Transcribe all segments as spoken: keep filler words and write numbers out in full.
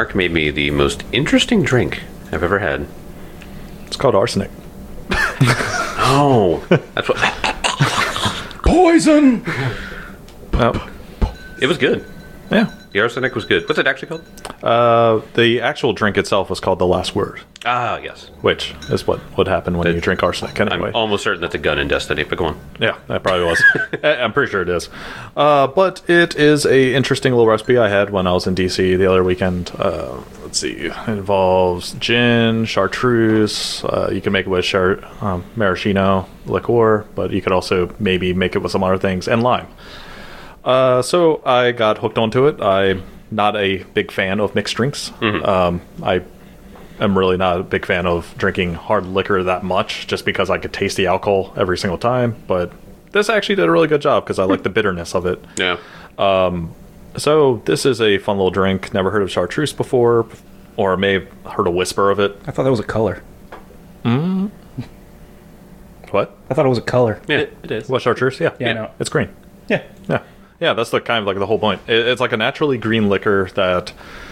Mark made me the most interesting drink I've ever had. It's called arsenic. Oh, that's what. Poison! Oh, It was good. yeah. The arsenic was good. What's it actually called? Uh, the actual drink itself was called The Last Word, Ah, yes. which is what would happen when It- you drink arsenic anyway. I'm almost certain that's a gun in Destiny, but go on. Yeah, that probably was. I- I'm pretty sure it is. Uh, but it is a interesting little recipe I had when I was in D C the other weekend. Uh, let's see. It involves gin, chartreuse. Uh, you can make it with char- um, maraschino liqueur, but you could also maybe make it with some other things, and lime. Uh, so I got hooked onto it. I'm not a big fan of mixed drinks. Um, I am really not a big fan of drinking hard liquor that much, just because I could taste the alcohol every single time. But this actually did a really good job because I like the bitterness of it. Yeah. So this is a fun little drink. Never heard of chartreuse before, or may have heard a whisper of it. I thought that was a color. What? I thought it was a color. Yeah. It, it is. What, chartreuse? Yeah. Yeah, I know. It's green. Yeah. Yeah, yeah, that's the kind of like the whole point. It, it's like a naturally green liquor that,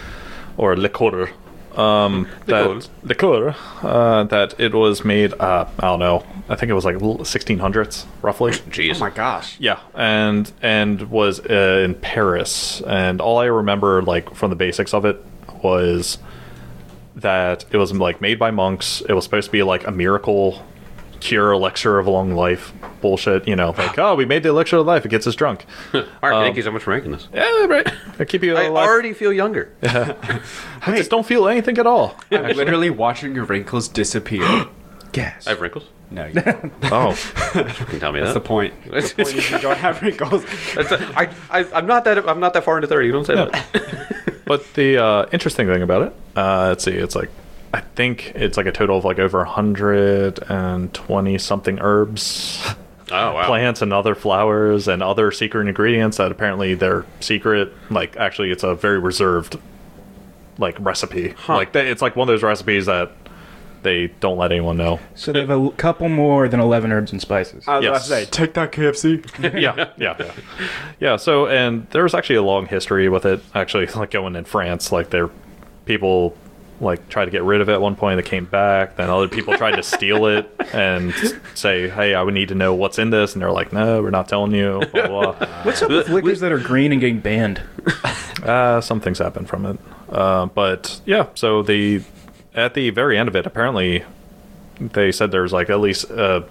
or liqueur, um, that liqueur, uh, that it was made. Uh, I don't know. I think it was like sixteen hundreds, roughly. Jeez. Oh my gosh. Yeah, and and was uh, in Paris, and all I remember like from the basics of it was that it was like made by monks. It was supposed to be like a miracle cure, elixir of long life bullshit. You know, like oh, we made the elixir of life. It gets us drunk. Mark, thank you so much for making this. Yeah, right. I keep you I alive. already feel younger. I just don't feel anything at all. I'm literally watching your wrinkles disappear. Gas. I have wrinkles. No, you don't. Oh, You can tell me That's that. the point. The point is you don't have wrinkles. That's a, I, I, I'm not that. I'm not that far into thirty. You don't say that. but the uh, interesting thing about it, uh, let's see, it's like I think it's like a total of like over one hundred twenty something herbs, Oh wow. plants, and other flowers and other secret ingredients that apparently they're secret. Like actually, it's a very reserved like recipe. Like they, it's like one of those recipes that they don't let anyone know. So they have a couple more than eleven herbs and spices. I was Yes. about to say, take that K F C. yeah, yeah, yeah, yeah. So, and there was actually a long history with it. Actually, like going in France, like there, people like tried to get rid of it at one point. It came back. Then other people tried to steal it and say, "Hey, I would need to know what's in this," and they're like, "No, we're not telling you." Blah, blah, blah. What's up with liquors that are green and getting banned? Uh, some things happen from it. Uh, but yeah, so the at the very end of it, apparently they said there's like at least uh,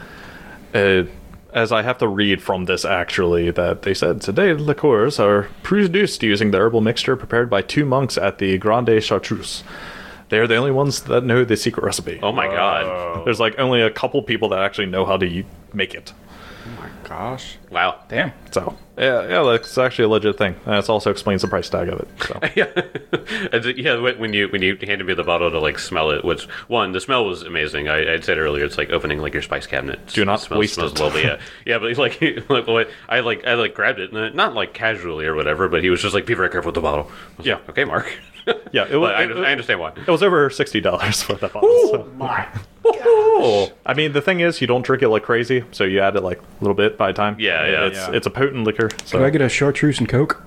uh, as I have to read from this actually, that they said today liqueurs are produced using the herbal mixture prepared by two monks at the Grande Chartreuse. They're the only ones that know the secret recipe. Oh my god. There's like only a couple people that actually know how to u- make it. Oh my gosh. Wow. Damn. So yeah, yeah, that's actually a legit thing. And it also explains the price tag of it. So. Yeah, And it- yeah. When you when you handed me the bottle to like smell it, which one the smell was amazing. I, I said earlier, it's like opening like your spice cabinet. Do not smells, waste smells it. Lovely, yeah, yeah. But like, like well, I like I like grabbed it, and I- not like casually or whatever. But he was just like, "Be very careful with the bottle." I was Yeah. like, okay, Mark. Yeah, it was. But I, it- I understand why. It was over sixty dollars for that bottle. so. My. Oh, I mean, the thing is, you don't drink it like crazy, so you add it like a little bit by time. Yeah, yeah, It's yeah. it's a potent liquor. So Could I get a chartreuse and coke?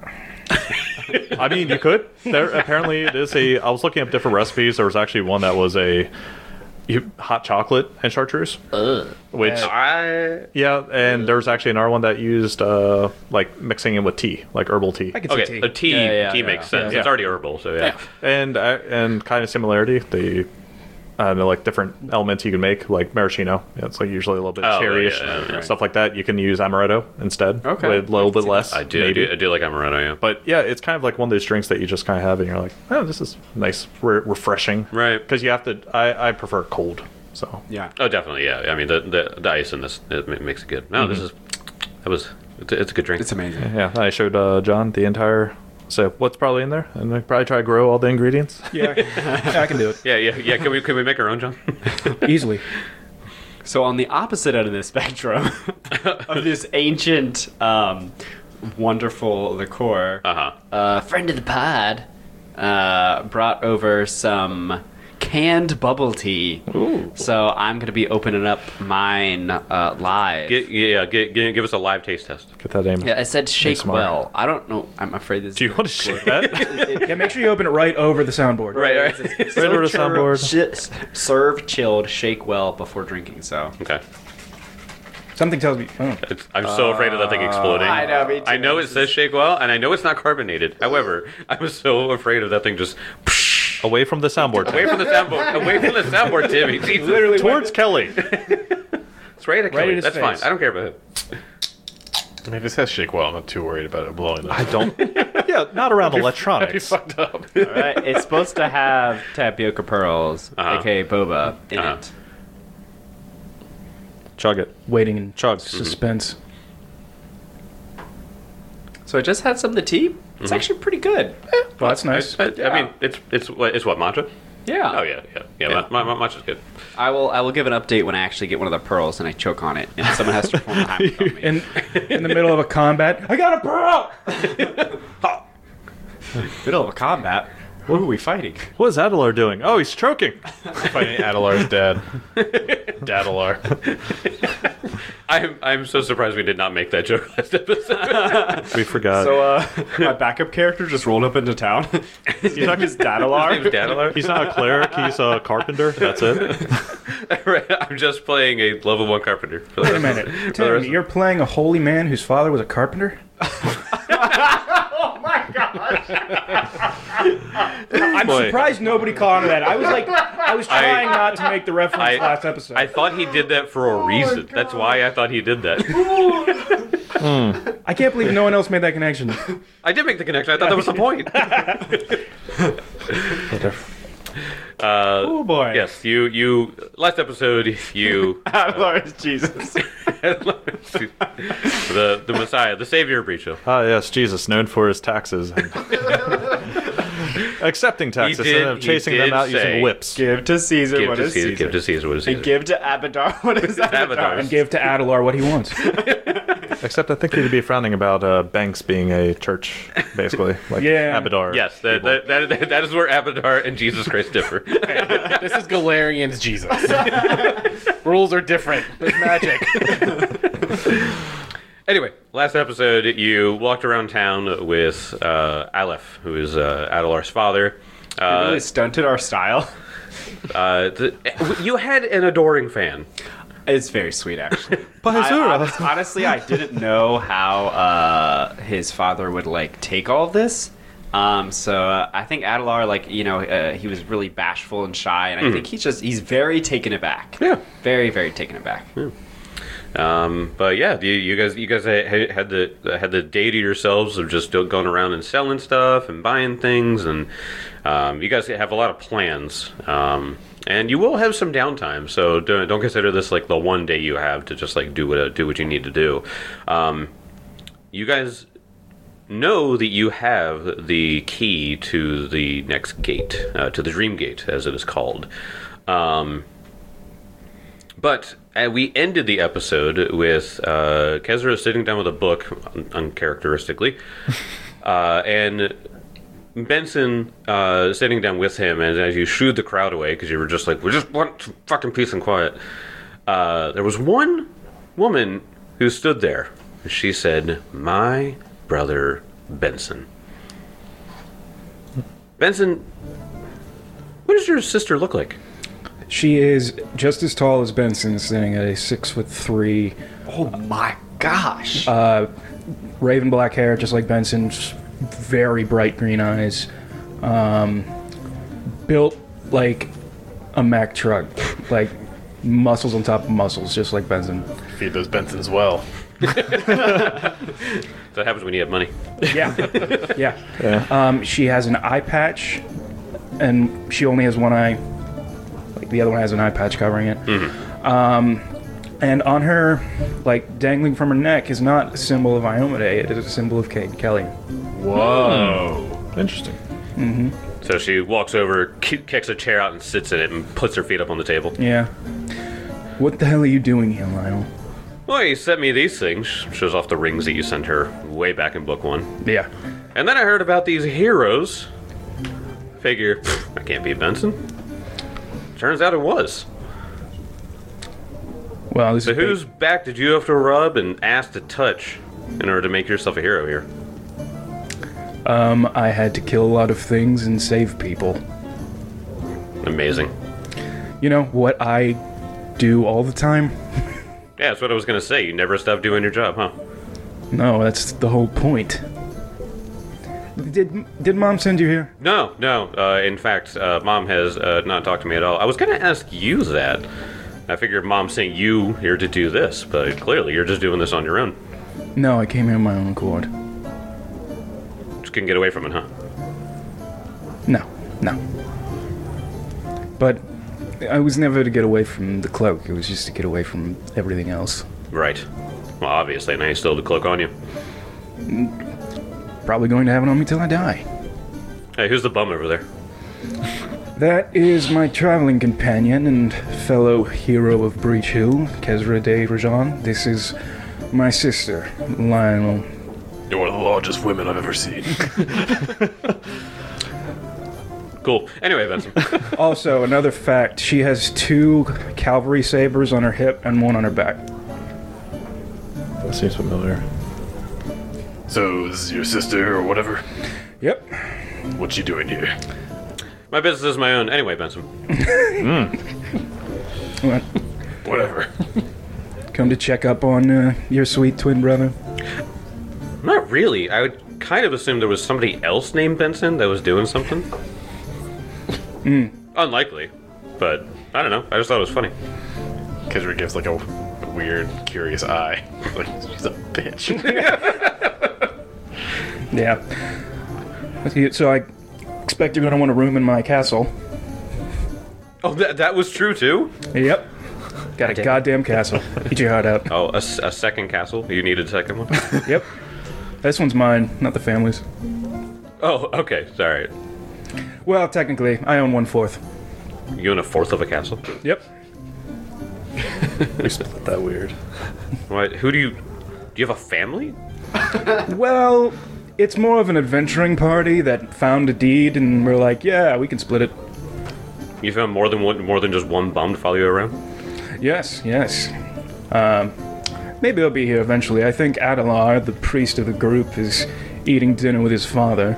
I mean, you could. There apparently it is a. I was looking up different recipes. There was actually one that was a you, hot chocolate and chartreuse, which I yeah, and there's actually another one that used uh like mixing it with tea, like herbal tea, I could see okay. tea. A tea Yeah, yeah, tea yeah. makes sense. Yeah. It's already herbal, so yeah. and uh, and kind of similarity. The I don't know, like different elements you can make, like maraschino. Yeah, it's like usually a little bit Oh, cherryish, yeah, yeah, yeah. stuff like that. You can use amaretto instead, Okay. with a little bit less. I do, I maybe. do, I do like amaretto. Yeah. But yeah, it's kind of like one of those drinks that you just kind of have, and you're like, oh, this is nice, re- refreshing, Right. Because you have to. I, I prefer cold, so Yeah. Oh, definitely. Yeah. I mean, the the, the ice in this it ma- makes it good. No, this is that was it's a, it's a good drink. It's amazing. yeah. I showed uh, John the entire. So what's probably in there, and I probably try to grow all the ingredients. Yeah, I can do it Yeah, yeah, yeah. Can we can we make our own, John? easily. So on the opposite end of the spectrum of this ancient, um, wonderful liqueur, Uh huh. a friend of the pod uh, brought over some canned bubble tea. Ooh. So I'm going to be opening up mine uh, live. Get, yeah, get, get, give us a live taste test. Get that aim. yeah, it said shake smart. well. I don't know. I'm afraid this. Do you want to shake that? Yeah, make sure you open it right over the soundboard. Right, right. Right over the soundboard. Sh- serve chilled, shake well before drinking. So Okay. Something tells me. Oh. It's, I'm so afraid of that thing exploding. I know, me too. I know it says shake well, and I know it's not carbonated. However, I'm so afraid of that thing just Away from the soundboard. away from the soundboard. Away from the soundboard, Timmy. Jesus. Literally Towards Kelly. It's right at Right Kelly. at his That's face. fine. I don't care about it. I mean, if it says shake well, I'm not too worried about it blowing up. I don't. Yeah, not around That'd be electronics. fucked up. All right, it's supposed to have tapioca pearls, Uh-huh. aka boba, in Uh-huh. it. Chug it. Waiting in Chug. suspense. So I just had some of the tea. It's actually pretty good. Well, that's nice. I, I, I mean, it's it's what it's what matcha. Yeah. Oh yeah, yeah, yeah. Yeah. My, my, my matcha's good. I will. I will give an update when I actually get one of the pearls and I choke on it, and someone has to perform the hammock on me. In in the middle of a combat, I got a pearl. Middle of a combat. What are we fighting? What is Adelar doing? Oh, he's choking. Fighting Adelar's dad. Dadelar. I'm I'm so surprised we did not make that joke last episode. We forgot. So, uh, my backup character just rolled up into town. His name is Dadelar. His name's Dadelar. He's not a cleric. He's a carpenter. That's it. Right, I'm just playing a level one carpenter. For the Wait a rest minute, of the- Tim, you're playing a holy man whose father was a carpenter. I'm Boy. surprised nobody caught on to that. I was like, I was trying not to make the reference I, last episode. I thought he did that for a reason. That's why I thought he did that. I can't believe no one else made that connection. I did make the connection. I thought that was the point. Uh, Oh boy. yes, you you last episode you Dadelar is Jesus. the the Messiah, the Savior of Breachill. Ah, yes, Jesus, known for his taxes. And accepting taxes He did- instead of he chasing did them out say- using whips. Give to Caesar Give what to is Caesar, Caesar. give to Caesar what is Caesar. And give to Abadar what is Abadar. Abadar. And give to Adelar what he wants. Except I think he'd be frowning about uh, banks being a church, basically. Like Yeah. Abadar. Yes, that, that, that, that is where Abadar and Jesus Christ differ. This is Galarian's Jesus. Rules are different. There's magic. Anyway, last episode you walked around town with uh, Aleph, who is uh, Adelar's father. You Uh, really stunted our style. uh, the, you had an adoring fan. It's very sweet, actually. I, Bahazura. honest- honestly, I didn't know how uh, his father would like take all of this. Um, so uh, I think Adelar, like you know, uh, he was really bashful and shy, and I think he's just he's very taken aback. Yeah. Very, very taken aback. Um, but yeah, you, you guys, you guys had, had the had the day to yourselves of just going around and selling stuff and buying things, and um, you guys have a lot of plans. Um, and you will have some downtime, so don't, don't consider this like the one day you have to just like do what do what you need to do. Um, you guys know that you have the key to the next gate, uh, to the Dream Gate, as it is called. Um, but uh, we ended the episode with uh, Kezra sitting down with a book, un- uncharacteristically, uh, and Benson uh, sitting down with him. And as you shooed the crowd away, because you were just like, we just want some fucking peace and quiet, uh, there was one woman who stood there. She said, "My brother Benson." Benson, what does your sister look like? She is just as tall as Benson, sitting at a six foot three, Oh my gosh! uh, raven black hair, just like Benson, just very bright green eyes, um, built like a Mack truck, like muscles on top of muscles, just like Benson. Feed those Bensons well. That happens when you have money. Yeah, yeah. Um, she has an eye patch, and she only has one eye. Like the other one has an eye patch covering it. Um, and on her, like dangling from her neck, is not a symbol of Iomade. It is a symbol of Kate Kelly. Whoa. Interesting. So she walks over, ki- kicks a chair out, and sits in it, and puts her feet up on the table. Yeah. What the hell are you doing here, Lionel? Well, you sent me these things. Shows off the rings that you sent her way back in book one. Yeah. And then I heard about these heroes. Figure, pfft, I can't beat Benson. turns out it was. Well, this So is whose back did you have to rub and ask to touch in order to make yourself a hero here? Um, I had to kill a lot of things and save people. Amazing. You know what I do all the time? Yeah, that's what I was gonna say. You never stop doing your job, huh? No, that's the whole point. Did did Mom send you here? No, no. Uh, in fact, uh, Mom has uh, not talked to me at all. I was gonna ask you that. I figured Mom sent you here to do this, but clearly you're just doing this on your own. No, I came here on my own accord. Just couldn't get away from it, huh? No, no. But I was never to get away from the cloak. It was just to get away from everything else. Right. Well, obviously, now you still have the cloak on you. Probably going to have it on me till I die. Hey, who's the bum over there? That is my traveling companion and fellow hero of Breach Hill, Kezra de Rajan. This is my sister, Lionel. You're one of the largest women I've ever seen. Cool. Anyway, Benson. Also, another fact, she has two cavalry sabers on her hip and one on her back. That seems familiar. So, this is your sister or whatever? Yep. What's she doing here? My business is my own. Anyway, Benson. What? Whatever. Come to check up on uh, your sweet twin brother? Not really. I would kind of assume there was somebody else named Benson that was doing something. Mm. Unlikely. But, I don't know. I just thought it was funny. Kezra gives like a weird, curious eye. Like, she's a bitch. Yeah. So I expect you're going to want a room in my castle. Oh, that, that was true, too? Yep. Got a goddamn castle. Eat your heart out. Oh, a, s- a second castle? You needed a second one? Yep. This one's mine, not the family's. Oh, okay. Sorry. Well, technically, I own one fourth. You own a fourth of a castle? Yep. We split that weird. What? Who do you... Do you have a family? Well, it's more of an adventuring party that found a deed, and we're like, yeah, we can split it. You found more than one, more than just one bum to follow you around? Yes, yes. Um, maybe they'll be here eventually. I think Adelar, the priest of the group, is eating dinner with his father.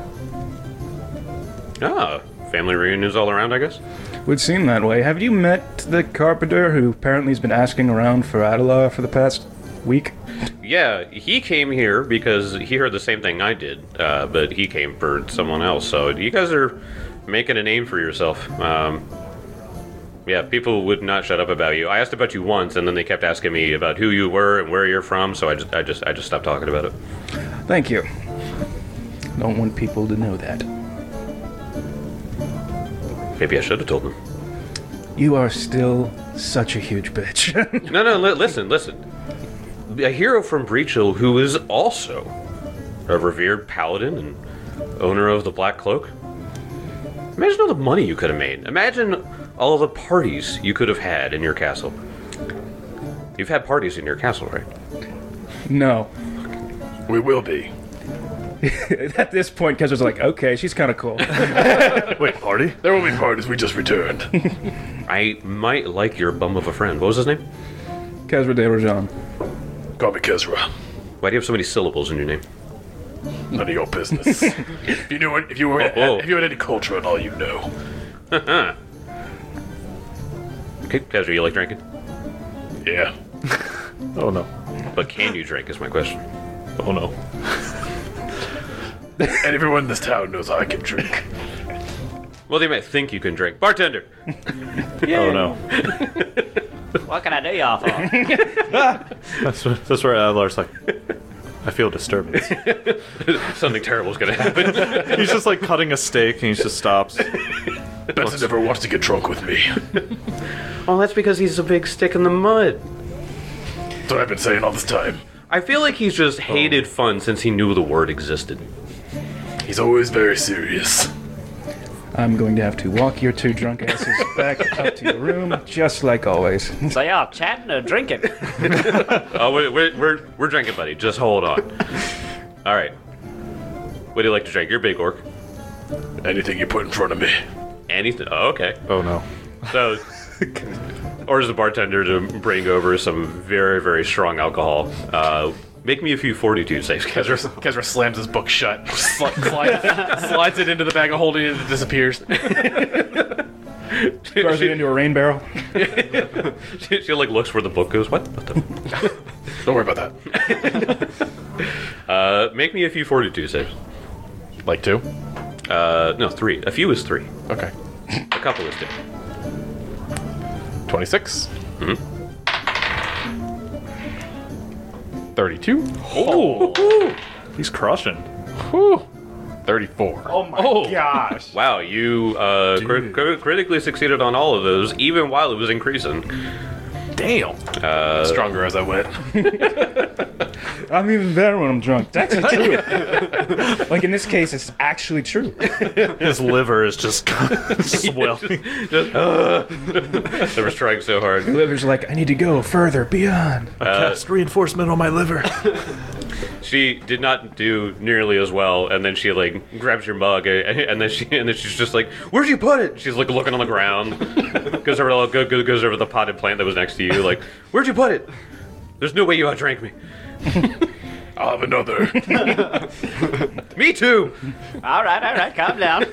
Ah, family reunions all around, I guess? Would seem that way. Have you met the carpenter who apparently has been asking around for Adelar for the past week? Yeah, he came here because he heard the same thing I did, uh, but he came for someone else. So you guys are making a name for yourself. Um, yeah, people would not shut up about you. I asked about you once, and then they kept asking me about who you were and where you're from. So I just, I just, I just stopped talking about it. Thank you. Don't want people to know that. Maybe I should have told them. You are still such a huge bitch. No, no, li- listen, listen. A hero from Breach Hill who is also a revered paladin and owner of the Black Cloak. Imagine all the money you could have made. Imagine all the parties you could have had in your castle. You've had parties in your castle, right? No. We will be. At this point, Kezra's like, okay, she's kind of cool. Wait, party? There will be parties. We just returned. I might like your bum of a friend. What was his name? Kezra de Rajan. Call me Kezra. Why do you have so many syllables in your name? None of your business. if you knew it, if you were, Oh. if you had any culture at all, you know. Okay, Kezra, you like drinking? Yeah. Oh no. But can you drink is my question. Oh no. And everyone in this town knows I can drink. Well, they might think you can drink. Bartender! Oh no. What can I do y'all for? That's where, that's where Adlar's like, I feel disturbance. Something terrible is going to happen. He's just like cutting a steak and he just stops. Benson never wants to get drunk with me. Oh, that's because he's a big stick in the mud. That's what I've been saying all this time. I feel like he's just hated fun since he knew the word existed. He's always very serious. I'm going to have to walk your two drunk asses back up to your room, just like always. So y'all chatting or drinking? Oh, we're, we're, we're, we're drinking, buddy. Just hold on. All right. What do you like to drink? You're a big orc. Anything you put in front of me. Anything? Oh, okay. Oh no. So, orders the bartender to bring over some very, very strong alcohol. Uh, make me a few fortitude saves, Kezra, Kezra. Kezra slams his book shut, sli- slides, slides it into the bag of holding it, and it disappears. Throws it into a rain barrel. she, she like looks where the book goes. What? What the? Don't worry about that. Uh, make me a few fortitude saves. Like two? Uh, no, three. A few is three. Okay. A couple is two. twenty-six. thirty-two. Oh, he's crushing. Whew. thirty-four. Oh my gosh. Wow, you uh, cri- cri- critically succeeded on all of those, even while it was increasing. Damn. Uh, Stronger as I went. I'm even better when I'm drunk. That's true. Like in this case, it's actually true. His liver is just swelling. Just, uh, they were trying so hard. Liver's like, I need to go further, beyond. I cast reinforcement on my liver. She did not do nearly as well, and then she like grabs your mug, and, and then she and then she's just like, "Where'd you put it?" She's like looking on the ground, goes over to, goes, goes over the potted plant that was next to you, like, "Where'd you put it? There's no way you outdrank me." I'll have another. Me too. All right, all right, calm down.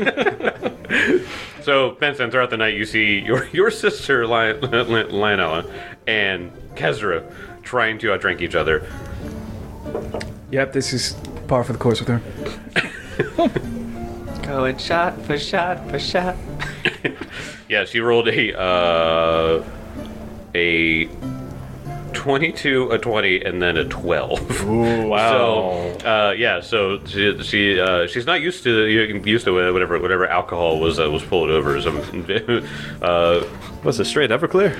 So Benson, throughout the night, you see your your sister Lion- Lionella and Kezra trying to outdrink each other. Yep, this is par for the course with her. Going shot for shot for shot. Yeah, she rolled a uh, a twenty-two, a twenty, and then a twelve. Ooh, wow. So uh, yeah, so she she uh, she's not used to used to whatever whatever alcohol was uh, was pulled over. So, uh, Was it straight Everclear?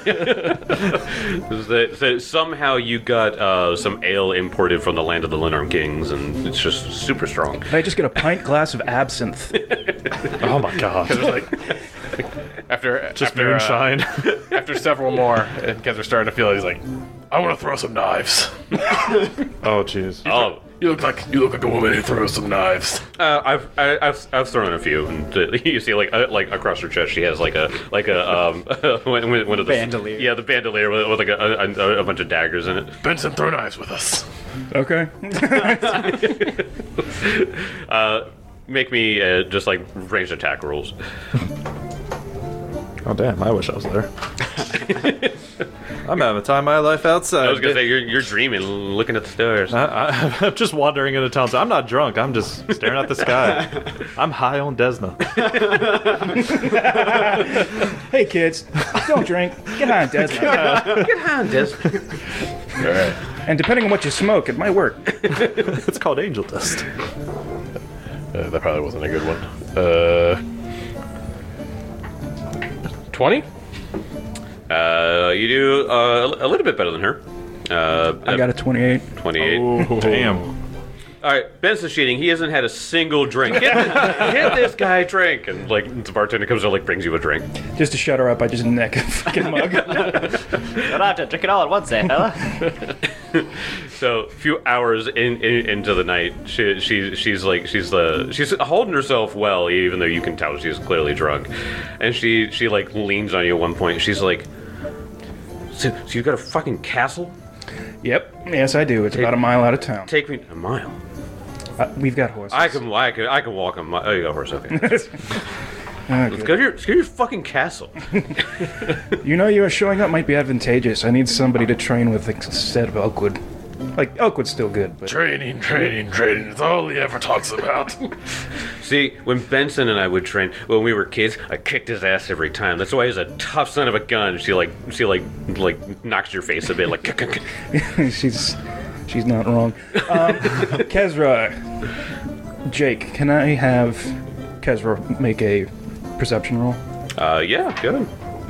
so, so somehow you got uh, some ale imported from the land of the Lenarm Kings, and it's just super strong. Can I just get a pint glass of absinthe? Oh my god. Kezra's like, after Just after, uh, moonshine. after several more, and Kezra's starting to feel it, he's like, I want to throw some knives. Oh jeez. Oh, You look like you look like a woman who throws some knives. uh, I've I, I've I've thrown a few, and uh, you see like uh, like across her chest, she has like a like a um one, one of the Bandolier. Yeah, the bandolier with, with like a, a, a bunch of daggers in it. Benson, throw knives with us. Okay. Uh, make me uh, just like ranged attack rolls. Oh damn, I wish I was there. I'm having the time of my life outside. I was gonna say you're you're dreaming, looking at the stars. I, I, I'm just wandering into town. So I'm not drunk. I'm just staring at the sky. I'm high on Desna. Hey kids, don't drink. Get high on Desmond. Get behind this. All right. And depending on what you smoke, it might work. It's called angel dust. Uh, that probably wasn't a good one. Uh, twenty. Uh, you do uh, a little bit better than her. Uh, I got a twenty-eight. twenty-eight. Oh, damn. All right, Benson's cheating. He hasn't had a single drink. Get, get this guy a drink, and like the bartender comes over, like brings you a drink. Just to shut her up, I just neck a fucking mug. You don't have to drink it all at once, eh, fella? So a few hours in, in into the night, she, she she's like she's uh, she's holding herself well, even though you can tell she's clearly drunk, and she she like leans on you at one point. She's like, "So, so you got a fucking castle? Yep. Yes, I do. It's about a mile out of town. Take me a mile. Uh, we've got horses. I can I can I can walk a mile. Oh, you got a horse? Okay. Oh, Let's good. go to your let's go to your fucking castle. You know, you showing up might be advantageous. I need somebody to train with instead of Elkwood. Like, Elkwood's still good, but... Training, training, training. It's all he ever talks about. See, when Benson and I would train when we were kids, I kicked his ass every time. That's why he's a tough son of a gun. She like she like like knocks your face a bit, like. she's she's not wrong. Um, Kezra, Jake, can I have Kezra make a perception roll? Uh, yeah, good.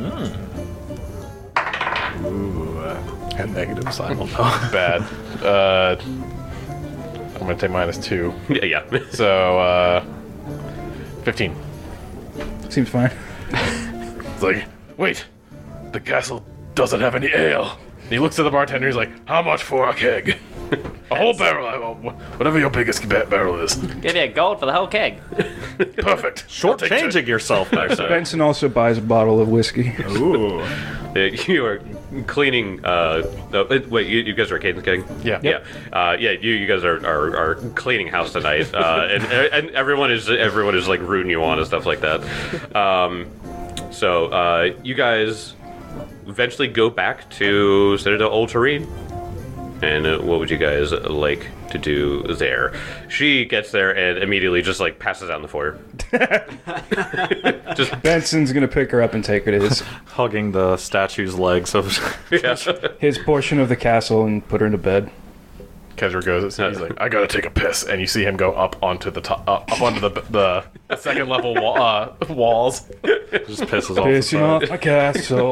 And negatives, I don't know. Bad. Uh, I'm gonna take minus two. Yeah, yeah. So, uh, fifteen. Seems fine. It's like, wait, the castle doesn't have any ale. And he looks at the bartender. He's like, how much for a keg? A whole barrel, I- whatever your biggest ba- barrel is. Give you gold for the whole keg. Perfect. Short I'll take changing two. yourself there, sir. Benson also buys a bottle of whiskey. Ooh. Uh, You are cleaning. Uh, uh, wait, you, you guys are Caden's gang? Yeah. Yeah, uh, yeah. You, you guys are, are, are cleaning house tonight, uh, and and everyone is everyone is like rooting you on and stuff like that. Um, so uh, you guys eventually go back to Citadel Ultarine, and uh, what would you guys like to do there? She gets there and immediately just like passes out in the foyer. just Benson's gonna pick her up and take her to his Hugging the statue's legs of. yeah. his portion of the castle and put her into bed. Kezra goes. He's like, I gotta take a piss, and you see him go up onto the top, uh, up onto the the, the second level wall, uh, walls. Just pisses off. Pissing the off my castle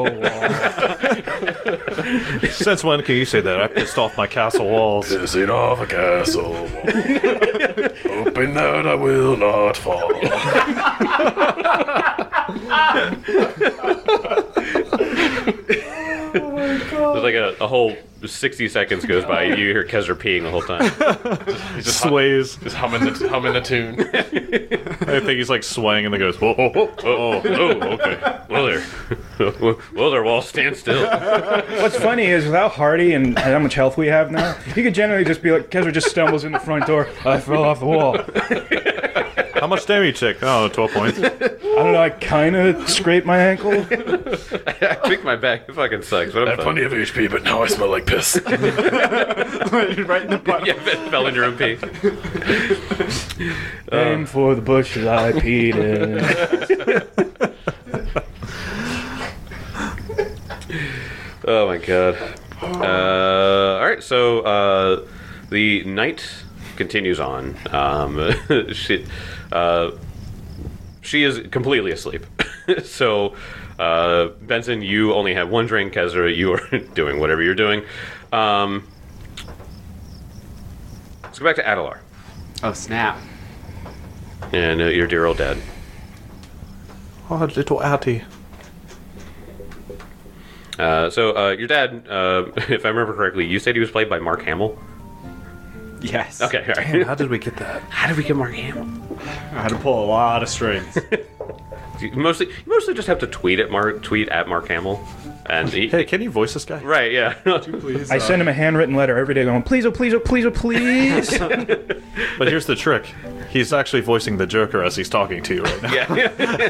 wall. Since when can you say that? I pissed off my castle walls. Pissing off a castle wall, hoping that I will not fall. There's like a, a whole sixty seconds goes by. You hear Kezra peeing the whole time. He's just Sways. Just humming the humming the tune. I think he's like swaying and then goes, whoa, whoa, whoa, oh, oh, okay. Well, there, well, their walls stand still. What's funny is without Hardy and how much health we have now, you could generally just be like, Kezra just stumbles in the front door. I fell off the wall. How much damage you take? Oh, twelve points. I don't know. I kind of scraped my ankle. I think my back fucking sucks. But I I'm have fine. plenty of H P, but now I smell like piss. Right in the butt. Yeah, it fell in your own pee. Aim for the bushes I peed in. Oh my god. Uh, all right, so uh, the night continues on. Um, she, uh, she is completely asleep. so, uh, Benson, you only have one drink. Kezra, you are doing whatever you're doing. Um, let's go back to Adelar Oh, snap. and uh, your dear old dad. Oh, little Atty. Uh, so, uh, your dad, uh, if I remember correctly, you said he was played by Mark Hamill. Yes. Okay, all Man, right. how did we get that? How did we get Mark Hamill? I had to pull a lot of strings. You mostly, you mostly just have to tweet at Mark, tweet at Mark Hamill, and he, Hey, can you voice this guy? right, yeah. Please. I send him a handwritten letter every day going, please, oh, please, oh, please, oh, please. But here's the trick. He's actually voicing the Joker as he's talking to you right now. yeah.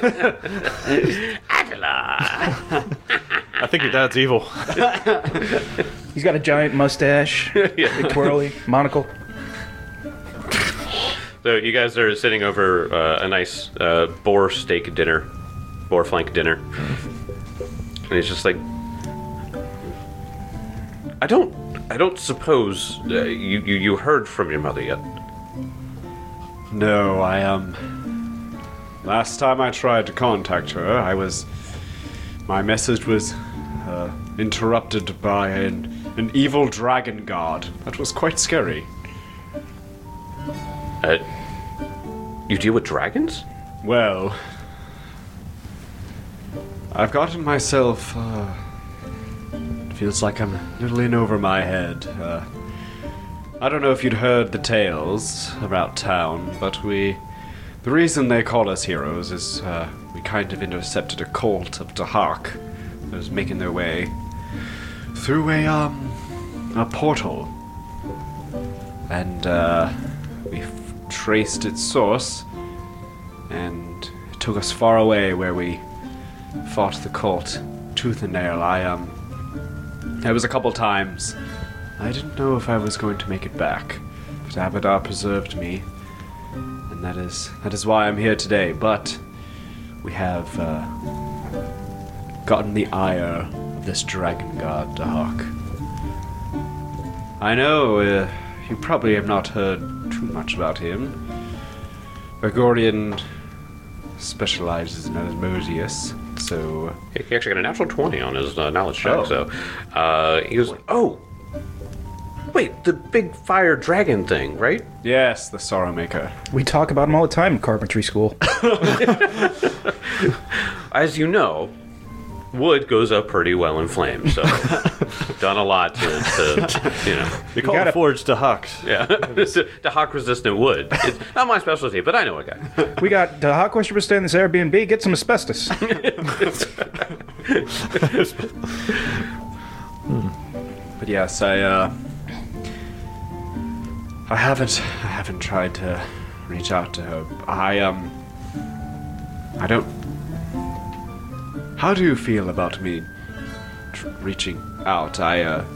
Adela. I think your dad's evil. He's got a giant mustache, big twirly, monocle. So you guys are sitting over uh, a nice uh, boar steak dinner, boar flank dinner, and he's just like, I don't, I don't suppose uh, you, you you heard from your mother yet. No, I um. Last time I tried to contact her, I was. My message was uh, interrupted by an, an evil dragon god. That was quite scary. Uh, you deal with dragons? Well, I've gotten myself. Uh, it feels like I'm a little in over my head. Uh, I don't know if you'd heard the tales about town, but we. The reason they call us heroes is uh, we kind of intercepted a cult of Dahak that was making their way through a, um. a portal. And, uh. we traced its source, and it took us far away where we fought the cult tooth and nail. I, um. There was a couple times I didn't know if I was going to make it back, but Abadar preserved me, and that is that is why I'm here today. But we have uh, gotten the ire of this dragon god Dahak. I know uh, you probably have not heard too much about him. Bergorian specializes in Asmodeus, so He actually got a natural twenty on his uh, knowledge check. Oh. So uh, he was, oh, wait, the big fire dragon thing, right? yes, the Sorrow Maker. We talk about him all the time in carpentry school. As you know, wood goes up pretty well in flames. So done a lot to, to you know. You call gotta- it forged to Huck. Yeah, the hawk resistant wood. It's not my specialty, but I know a guy. We got the hot question to stay in this Airbnb. Get some asbestos. But yes, I uh, I haven't I haven't tried to reach out to her. I um I don't. How do you feel about me tr- reaching out? I uh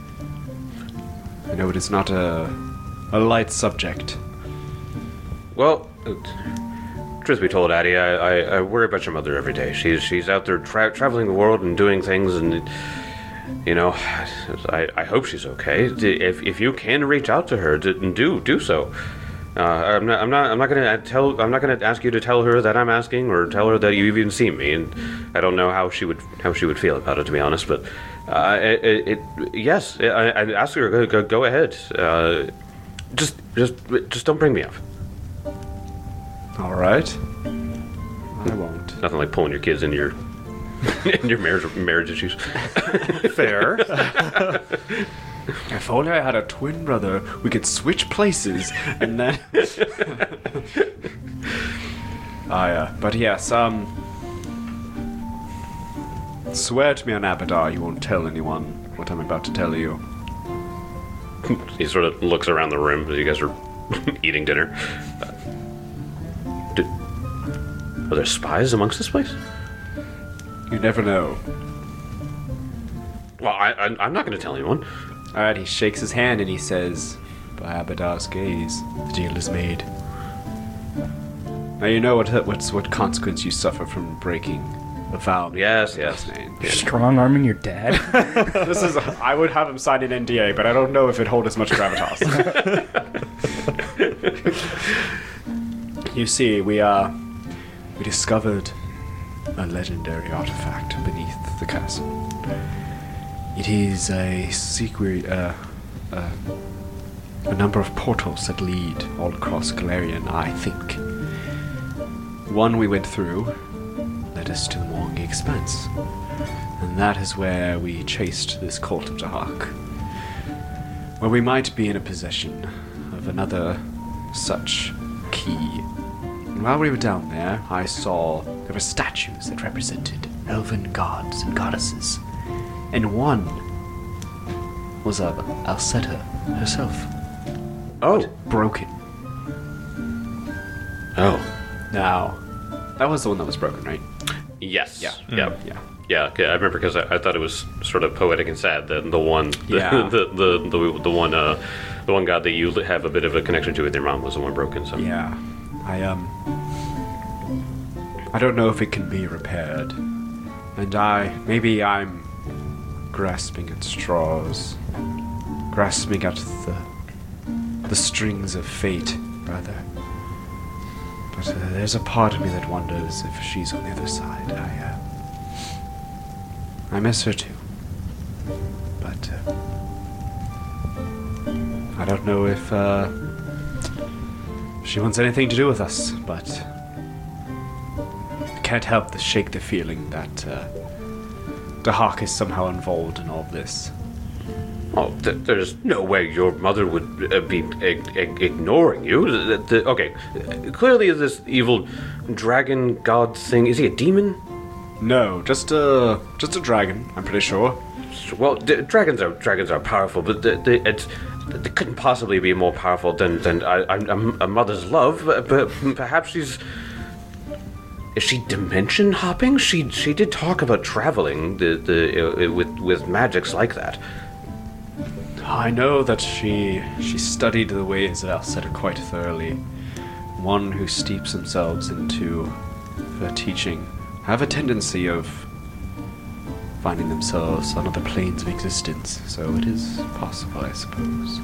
I know it is not a a light subject. Well, truth be told, Addie, I, I, I worry about your mother every day. She's she's out there tra- traveling the world and doing things, and you know, I, I hope she's okay. If if you can reach out to her, do do so. Uh, I'm not I'm not I'm not gonna tell I'm not gonna ask you to tell her that I'm asking or tell her that you even seen me, and I don't know how she would how she would feel about it, to be honest. But uh, it, it, it yes, I, I ask her go go, go ahead. Uh, just just just don't bring me up. All right. I won't. Nothing like pulling your kids into your in your marriage marriage issues. Fair. If only I had a twin brother, we could switch places, and then. Ah, yeah. But yes, um. Swear to me on Abadar you won't tell anyone what I'm about to tell you. He sort of looks around the room as you guys are eating dinner. Uh, did, are there spies amongst this place? You never know. Well, I, I, I'm not going to tell anyone. Alright, he shakes his hand and he says, by Abadar's gaze, the deal is made. Now you know what what's, what consequence you suffer from breaking the vow. Yes, yes. Name. Strong arming your dad. This is. I would have him sign an N D A, but I don't know if it hold as much gravitas. You see, we uh, we discovered a legendary artifact beneath the castle. It is a secret, uh, uh, a number of portals that lead all across Galarian, I think. One we went through led us to the Morngi Expanse, and that is where we chased this cult of Dahak, where we might be in a possession of another such key. And while we were down there, I saw there were statues that represented elven gods and goddesses. And one was of Alceta herself. Oh. Broken. Oh. Now, that was the one that was broken, right? Yes. Yeah. Yeah. Yeah. Yeah, okay, I remember because I, I thought it was sort of poetic and sad that the one, the Yeah. the, the, the, the one, uh, the one god that you have a bit of a connection to with your mom was the one broken. So Yeah. I, um... I don't know if it can be repaired. And I... Maybe I'm grasping at straws. Grasping at the... the strings of fate, rather. But uh, there's a part of me that wonders if she's on the other side. I, uh... I miss her too. But, uh... I don't know if, uh... she wants anything to do with us, but... I can't help but shake the feeling that, uh... Dahak is somehow involved in all this. Oh, th- there's no way your mother would uh, be ig- ig- ignoring you. The, the, okay, clearly this evil dragon god thing, is he a demon? No, just a... just a dragon, I'm pretty sure. Well, d- dragons are dragons are powerful, but the, the, it's, they couldn't possibly be more powerful than than I, I, a mother's love. But, but perhaps she's is she dimension hopping? She she did talk about traveling the the uh, with with magics like that. I know that she she studied the ways of Alceta quite thoroughly. One who steeps themselves into her teaching have a tendency of finding themselves on other planes of existence, so it is possible, I suppose.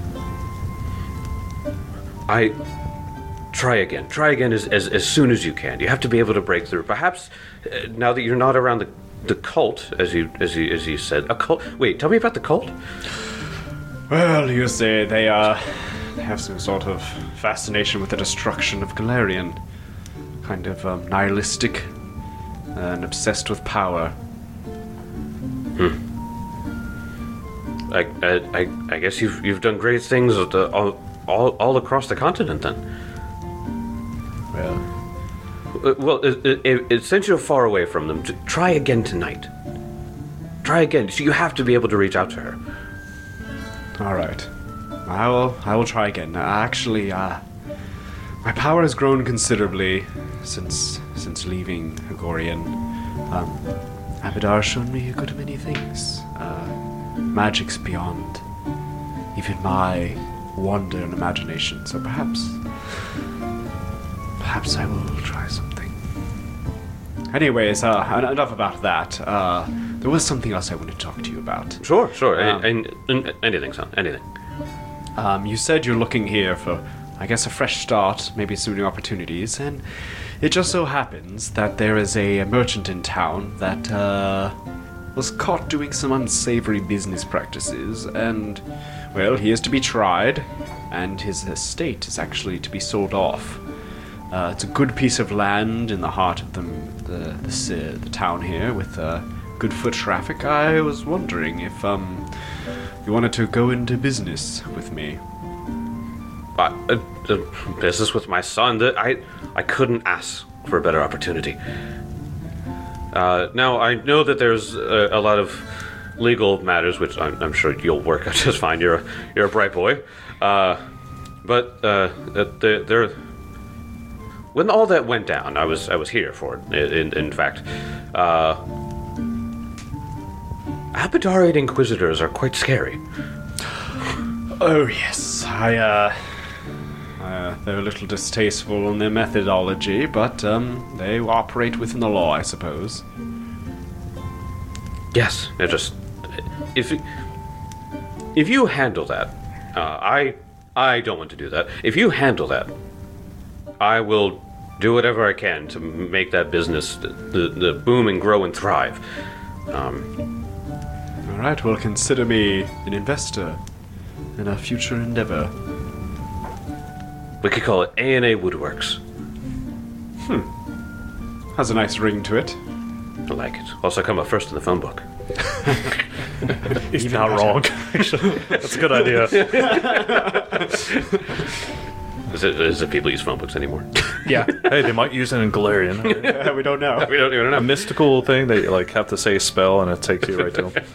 I try again. Try again as, as as soon as you can. You have to be able to break through. Perhaps uh, now that you're not around the the cult, as you as you as you said, a cult. Wait, tell me about the cult. Well, you say they uh they have some sort of fascination with the destruction of Galarian, kind of um, nihilistic and obsessed with power. I, I, I, I guess you've you've done great things at the, all, all all across the continent then. Yeah. Uh, Well, it, it, it, since you're far away from them, t- try again tonight. Try again. So you have to be able to reach out to her. All right. I will. I will try again. Uh, actually, uh, my power has grown considerably since since leaving Hagorian. Um, Abidar's shown me a good many things. Uh, magic's beyond even my wonder and imagination. So perhaps, perhaps I will try something. Anyways, uh, en- enough about that. Uh, there was something else I wanted to talk to you about. Sure, sure. Um, and, and, and anything, son. Anything. Um, you said you're looking here for, I guess, a fresh start, maybe some new opportunities, and it just so happens that there is a merchant in town that uh, was caught doing some unsavory business practices, and, well, he is to be tried, and his estate is actually to be sold off. Uh, it's a good piece of land in the heart of the the, the, ci- the town here with uh, good foot traffic. I was wondering if um, you wanted to go into business with me. Uh, uh, uh, business with my son. That I I couldn't ask for a better opportunity. Uh, now I know that there's a, a lot of legal matters, which I'm, I'm sure you'll work out just fine. You're a, you're a bright boy, uh, but uh, there, there. When all that went down, I was I was here for it. In, in fact, uh, Abadarian Inquisitors are quite scary. Oh yes, I uh, uh, they're a little distasteful in their methodology, but um, they operate within the law, I suppose. Yes, it just if if you handle that, uh, I I don't want to do that. If you handle that, I will do whatever I can to make that business the, the, the boom and grow and thrive. Um, All right, well, consider me an investor in a future endeavor. we could call it A and A Woodworks. Has a nice ring to it. I like it. Also, come up first in the phone book. He's not wrong. Actually, that's a good idea. Is it, is it people use phone books anymore? Yeah. Hey, they might use it in Galarian. we don't know. we don't even know. A mystical thing that you like have to say a spell and it takes you right to them.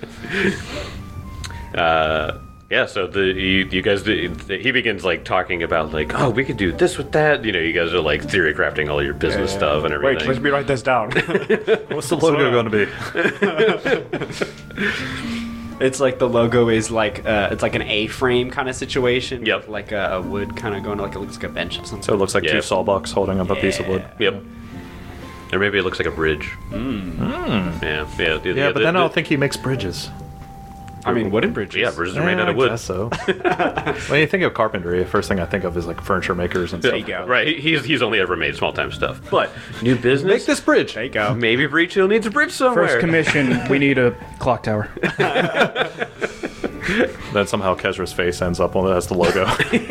Uh, yeah, so the you, you guys, the, he begins like talking about like, oh, we could do this with that. You know, you guys are like theory crafting all your business stuff and everything. Wait, let me write this down. What's the logo going to be? It's like the logo is like uh, it's like an A-frame kind of situation. Yep. With like a, a wood kind of going like it looks like a bench or something. So it looks like Yeah. two sawbucks holding up a piece of wood. Yep. Or maybe it looks like a bridge. Mm. Yeah, yeah. the- Yeah, the- but then the- I don't think he makes bridges. I mean, wooden bridges. Yeah, bridges are made Yeah, out of I wood. guess so. When you think of carpentry, the first thing I think of is like furniture makers and stuff. There you go. Right, he- he's he's only ever made small time stuff. But new business. Make this bridge. There you go. Maybe Breach Hill needs a bridge somewhere. First commission, we need a clock tower. Then somehow Kezra's face ends up on it as the logo.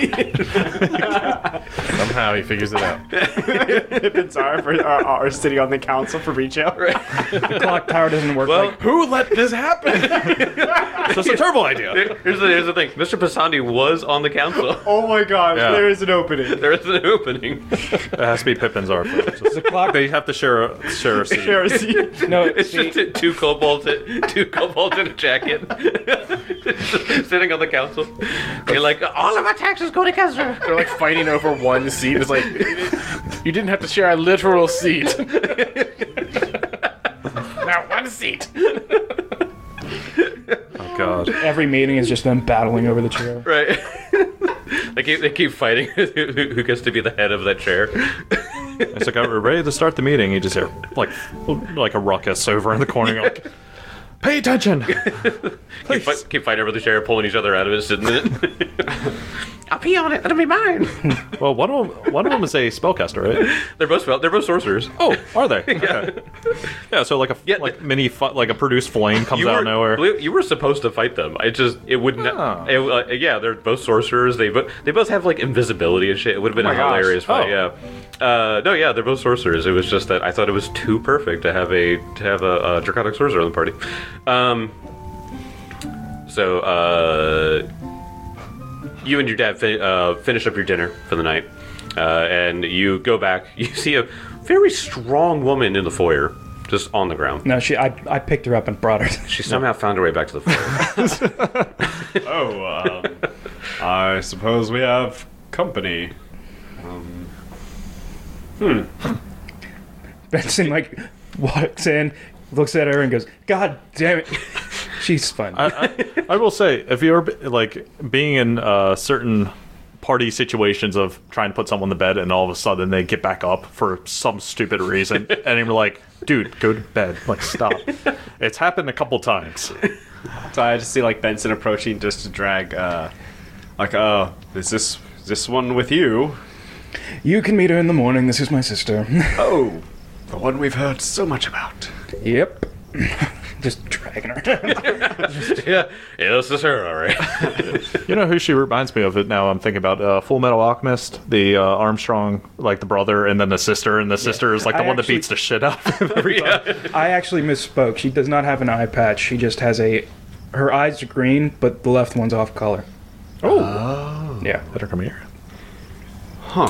Somehow he figures it out. Pippins are, for, are, are sitting on the council for reach out. The clock tower doesn't work Well, like Who let this happen? So it's a terrible idea. here's the here's the thing. Mister Passandi was on the council. Oh my god, Yeah. there is an opening. There is an opening. It has to be Pippin's art. the clock. They have to share a share a seat. Share a seat. No, It's see, just two kobolds, two kobolds in a jacket, sitting on the council. You're like, all of our taxes go to Kesra. They're like fighting over one seat. It's like you didn't have to share a literal seat. Now one seat. Oh god. every meeting is just them battling over the chair. Right. they keep they keep fighting who, who gets to be the head of that chair. It's like, we're ready to start the meeting. You just hear like like a ruckus over in the corner. You're like, pay attention. keep, fight, keep fighting over the chair, pulling each other out of it, sitting in it. I'll pee on it. That'll be mine. Well, one of them, one of them is a spellcaster, right? They're both spell- they're both sorcerers. Oh, are they? Okay. Yeah. So like a Yeah, like the- mini fu- like a produced flame comes You out were, of nowhere. believe- you were supposed to fight them. I just it wouldn't. Oh. It, uh, yeah, they're both sorcerers. They both they both have like invisibility and shit. It would have been Oh a my gosh. hilarious fight. Oh. Yeah. Uh, no, yeah, they're both sorcerers. It was just that I thought it was too perfect to have a to have a, a draconic sorcerer on the party. Um. So, uh, you and your dad fi- uh, finish up your dinner for the night, uh, and you go back. You see a very strong woman in the foyer, just on the ground. No, she. I, I picked her up and brought her. She somehow found her way back to the foyer. Oh, um, I suppose we have company. Benson like walks in, looks at her, and goes, "God damn it, she's fun." I, I, I will say, if you're like being in uh, certain party situations of trying to put someone to bed and all of a sudden they get back up for some stupid reason, and you're like, dude, go to bed. Like, stop. It's happened a couple times. So I just see like Benson approaching just to drag, uh, like, uh, is this is this one with you? You can meet her in the morning. This is my sister. Oh, the one we've heard so much about. Yep. Just dragging her. yeah, yeah, this is her, all right. You know who she reminds me of? It now I'm thinking about uh, Full Metal Alchemist, the uh, Armstrong, like the brother, and then the sister, and the sister is like the I one actually- that beats the shit out of him every time. I actually misspoke. She does not have an eye patch. She just has a. Her eyes are green, but the left one's off color. Oh, Yeah. better come here. Huh.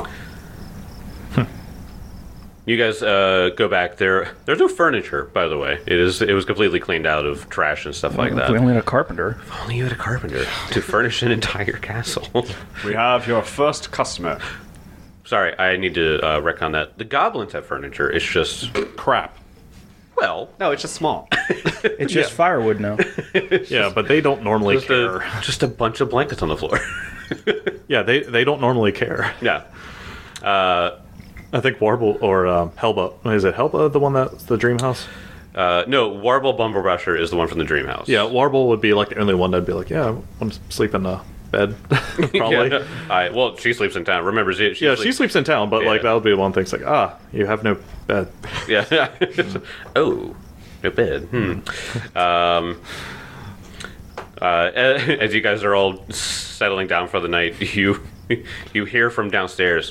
You guys uh, go back there. There's no furniture, by the way. It is. It was completely cleaned out of trash and stuff like that. We only had a carpenter. Only you had a carpenter to furnish an entire castle. We have your first customer. Sorry, I need to uh, retcon that. The goblins have furniture. It's just Crap. well, No, it's just small. It's just firewood now. Yeah, but they don't normally just care. a, just a bunch of blankets on the floor. Yeah, they they don't normally care. yeah. Uh, I think Warble or um, Helba. Is it Helba the one that's the dream house? uh, no, Warble Bumblebrusher is the one from the Dream House. Yeah, Warble would be like the only one that'd be like, yeah, I want to sleep in the bed. Probably. Yeah. I, well, she sleeps in town. Remember, she, she Yeah, sleeps- she sleeps in town, but like Yeah. that would be one thing. It's like, ah, you have no bed. Yeah. Oh, no bed. Hmm. Um, uh, as you guys are all settling down for the night, you you hear from downstairs.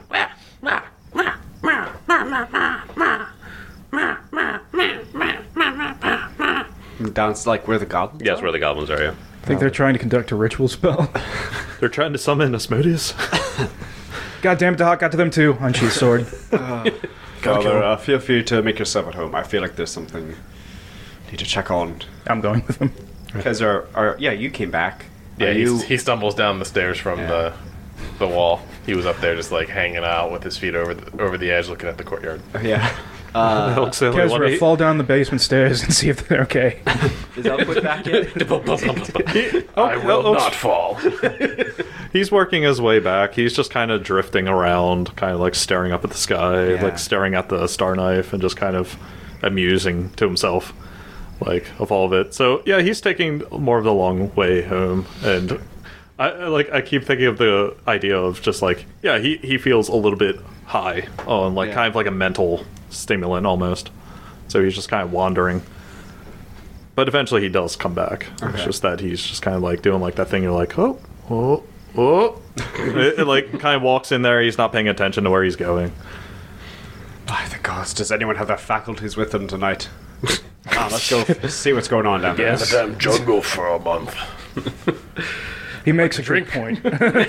Down like where the goblins. Yes, where the goblins are. Yeah. I think they're trying to conduct a ritual spell. They're trying to summon Asmodeus. God damn it, the hawk got to them too. Unsheathed sword. Father, uh, feel free to make yourself at home. I feel like there's something I need to check on. I'm going with them. Because our, our, yeah, you came back. Yeah, Are he's, you? he stumbles down the stairs from Yeah. the the wall. He was up there just like hanging out with his feet over the, over the edge, looking at the courtyard. Yeah. That looks the only one Kezra, he- fall down the basement stairs and see if they're okay. Is Elwood back yet? I will oh, not fall. He's working his way back. He's just kind of drifting around, kind of like staring up at the sky, Yeah. like staring at the star knife, and just kind of amusing to himself, like of all of it. So yeah, he's taking more of the long way home, and I I, like I keep thinking of the idea of just like yeah, he he feels a little bit high on like Yeah. kind of like a mental stimulant almost. So he's just kind of wandering. But eventually he does come back. It's Okay. just that he's just kind of like doing like that thing. You're like, oh, oh, oh. it, it like kind of walks in there. He's not paying attention to where he's going. By the gods, does anyone have their faculties with them tonight? Ah, let's go f- see what's going on down there. Yes. Damn jungle for a month. He makes a good point.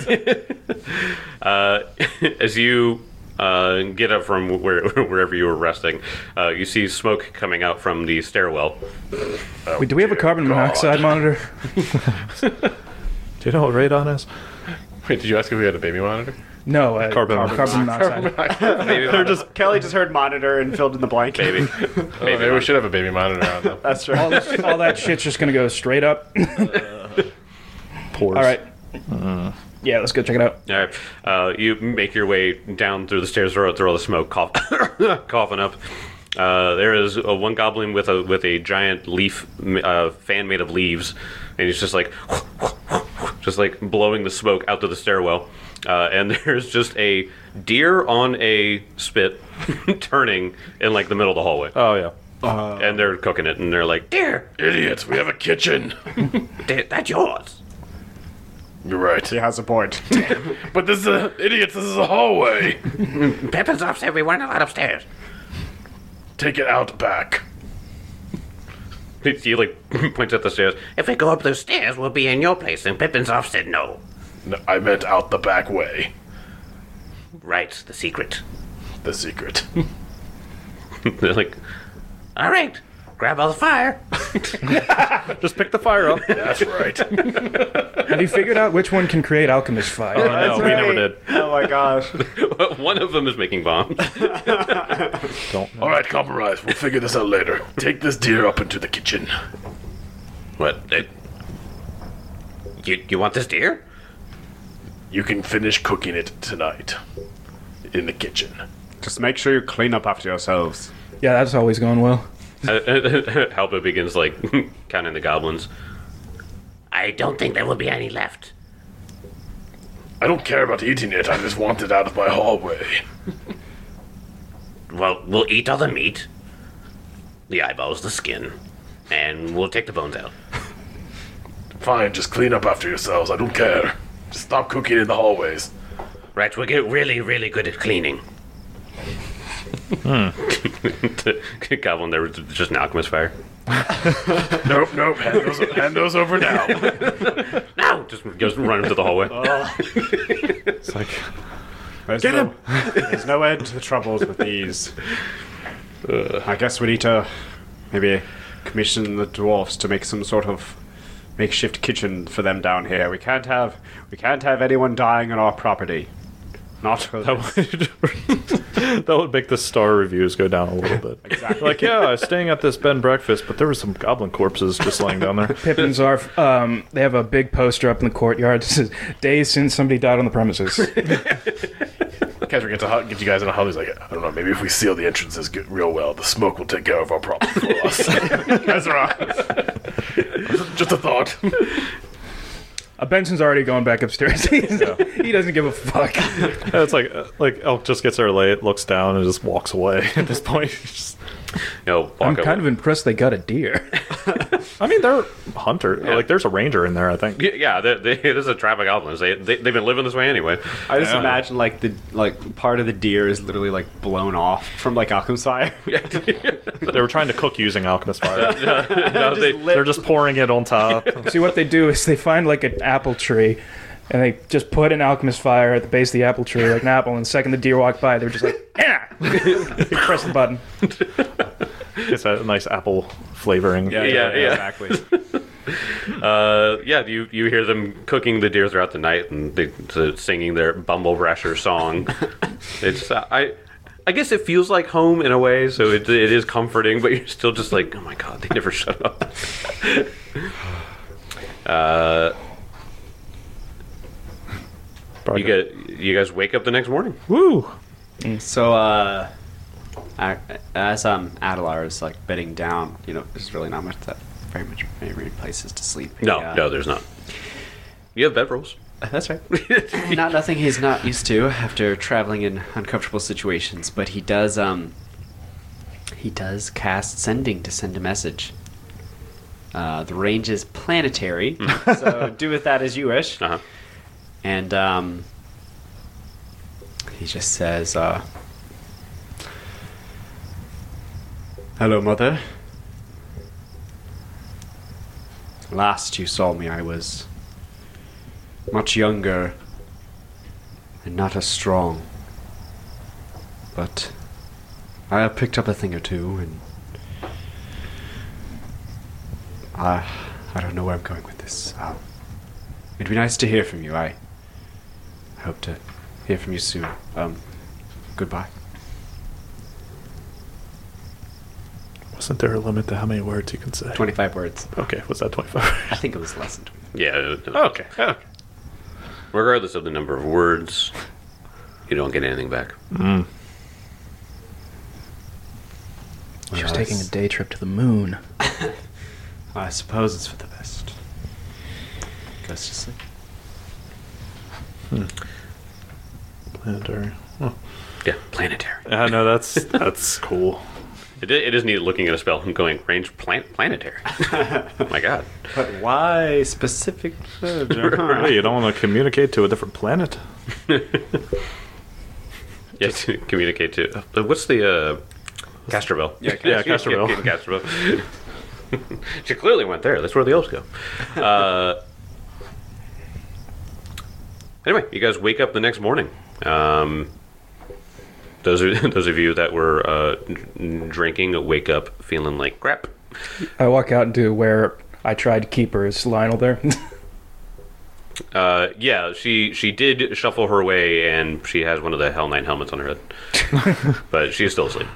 Uh, as you uh, get up from where, wherever you were resting, uh, you see smoke coming out from the stairwell. Wait, do we have a carbon monoxide monitor? Do you know what radon is? Wait, did you ask if we had a baby monitor? No, uh, Carbon carbon, monoxide. monoxide. Maybe, They're just Kelly just heard monitor and filled in the blank. maybe. Oh, maybe we should have a baby monitor on them. That's all, right. this, all that shit's just gonna go straight up. Pores. All right. Yeah, let's go check it out. All right. Uh, you make your way down through the stairs through, through all the smoke, cough, coughing up. Uh, there is a, one goblin with a with a giant leaf uh, fan made of leaves, and he's just like, just like blowing the smoke out to the stairwell. Uh, and there's just a deer on a spit turning in like the middle of the hallway, Oh yeah. and they're cooking it, and they're like, "Deer, Idiots, we have a kitchen. deer, that's yours." You're right. He has a point. But this is a, idiots, this is a hallway. Pippin's upstairs. We weren't allowed upstairs. Take it out back. He like points at the stairs. If we go up those stairs, we'll be in your place. And Pippin's off said no. No, I meant out the back way. Right, the secret. The secret. They're like, all right, grab all the fire. Just pick the fire up. That's right. Have you figured out which one can create alchemist fire? Oh, no, we never did. Oh my gosh. One of them is making bombs. Don't. All right, compromise. We'll figure this out later. Take this deer up into the kitchen. What? It, you you want this deer? You can finish cooking it tonight in the kitchen. Just make sure you clean up after yourselves. Yeah, that's always going well. Halba begins like counting the goblins. I don't think there will be any left. I don't care about eating it. I just want it out of my hallway. Well, we'll eat all the meat, the eyeballs, the skin, and we'll take the bones out. Fine, just clean up after yourselves. I don't care. Just stop cooking in the hallways. Right, we'll get really, really good at cleaning. Goblin, there was just an alchemist fire. Nope, nope. Hand those, hand those over now. Now! Just goes running to the hallway. It's like, There's Get no, him! There's no end to the troubles with these. I guess we need to maybe commission the dwarfs to make some sort of makeshift kitchen for them down here. We can't have we can't have anyone dying on our property. Not for that would, that would make the star reviews go down a little bit. Exactly. Like, yeah, I was staying at this bed and breakfast, but there were some goblin corpses just laying down there. Pippins are, um, they have a big poster up in the courtyard that says, days since somebody died on the premises. Catcher gets, a, gets you guys in a huddle. He's like, I don't know, maybe if we seal the entrances good, real well, the smoke will take care of our problem for us. Ezra! Just a thought. Uh, Benson's already going back upstairs. He's- He doesn't give a fuck. Yeah, it's like uh, like Elk just gets there late, looks down, and just walks away. At this point, He's just, You know, walk I'm over. kind of impressed they got a deer. I mean, they're hunter. Like, there's a ranger in there, I think. Yeah, yeah they, they, it is a tribe of goblins. They, they they've been living this way anyway. I just Yeah. imagine like the like part of the deer is literally like blown off from like alchemist fire. They were trying to cook using alchemist fire. No, they, They're just pouring it on top. See, what they do is they find like an apple tree, and they just put an alchemist fire at the base of the apple tree, like an apple, and the second the deer walk by, they're just like, yeah! They press the button. It's a nice apple flavoring. yeah, yeah. exactly. Uh, yeah, you you hear them cooking the deer throughout the night and they, uh, singing their Bumble Rasher song. It's uh, I. I guess it feels like home in a way, so it, it is comforting, but you're still just like, oh my god, they never shut up. uh, you get you guys wake up the next morning. Woo! So, uh, I, as um Adelar is like bedding down, you know, there's really not much that very much very places to sleep. No, He, uh, no, there's not. You have bed rolls. That's right. Not nothing he's not used to after traveling in uncomfortable situations, but he does um he does cast sending to send a message. Uh, the range is planetary, so do with that as you wish. Uh-huh. And um he just says, uh Hello, Mother. Last you saw me, I was much younger and not as strong. But I have picked up a thing or two, and I, I don't know where I'm going with this. Um, it'd be nice to hear from you. I hope to hear from you soon. Um, goodbye. Wasn't there a limit to how many words you can say? twenty-five words. Okay, was that twenty-five? I think it was less than twenty. Yeah. Okay. okay. Regardless of the number of words, you don't get anything back. Mm. She was taking a day trip to the moon. I suppose it's for the best. Goes to sleep. Planetary. Oh. Yeah, planetary. Yeah, no, that's that's cool. It, i- it is neat looking at a spell and going range plant planetary. Oh my god. But why specific? Hey, you don't want to communicate to a different planet? Yes, communicate to. Uh, what's the uh, Castroville? Yeah, Yeah, Castroville. Yeah, Castroville. She clearly went there. That's where the elves go. Uh, anyway, you guys wake up the next morning. Um, those are those of you that were uh, n- drinking wake up feeling like crap. I walk out into where I tried to keep her. Is Lionel there? Uh, yeah, she she did shuffle her way, and she has one of the Hell Knight helmets on her head, but she's still asleep.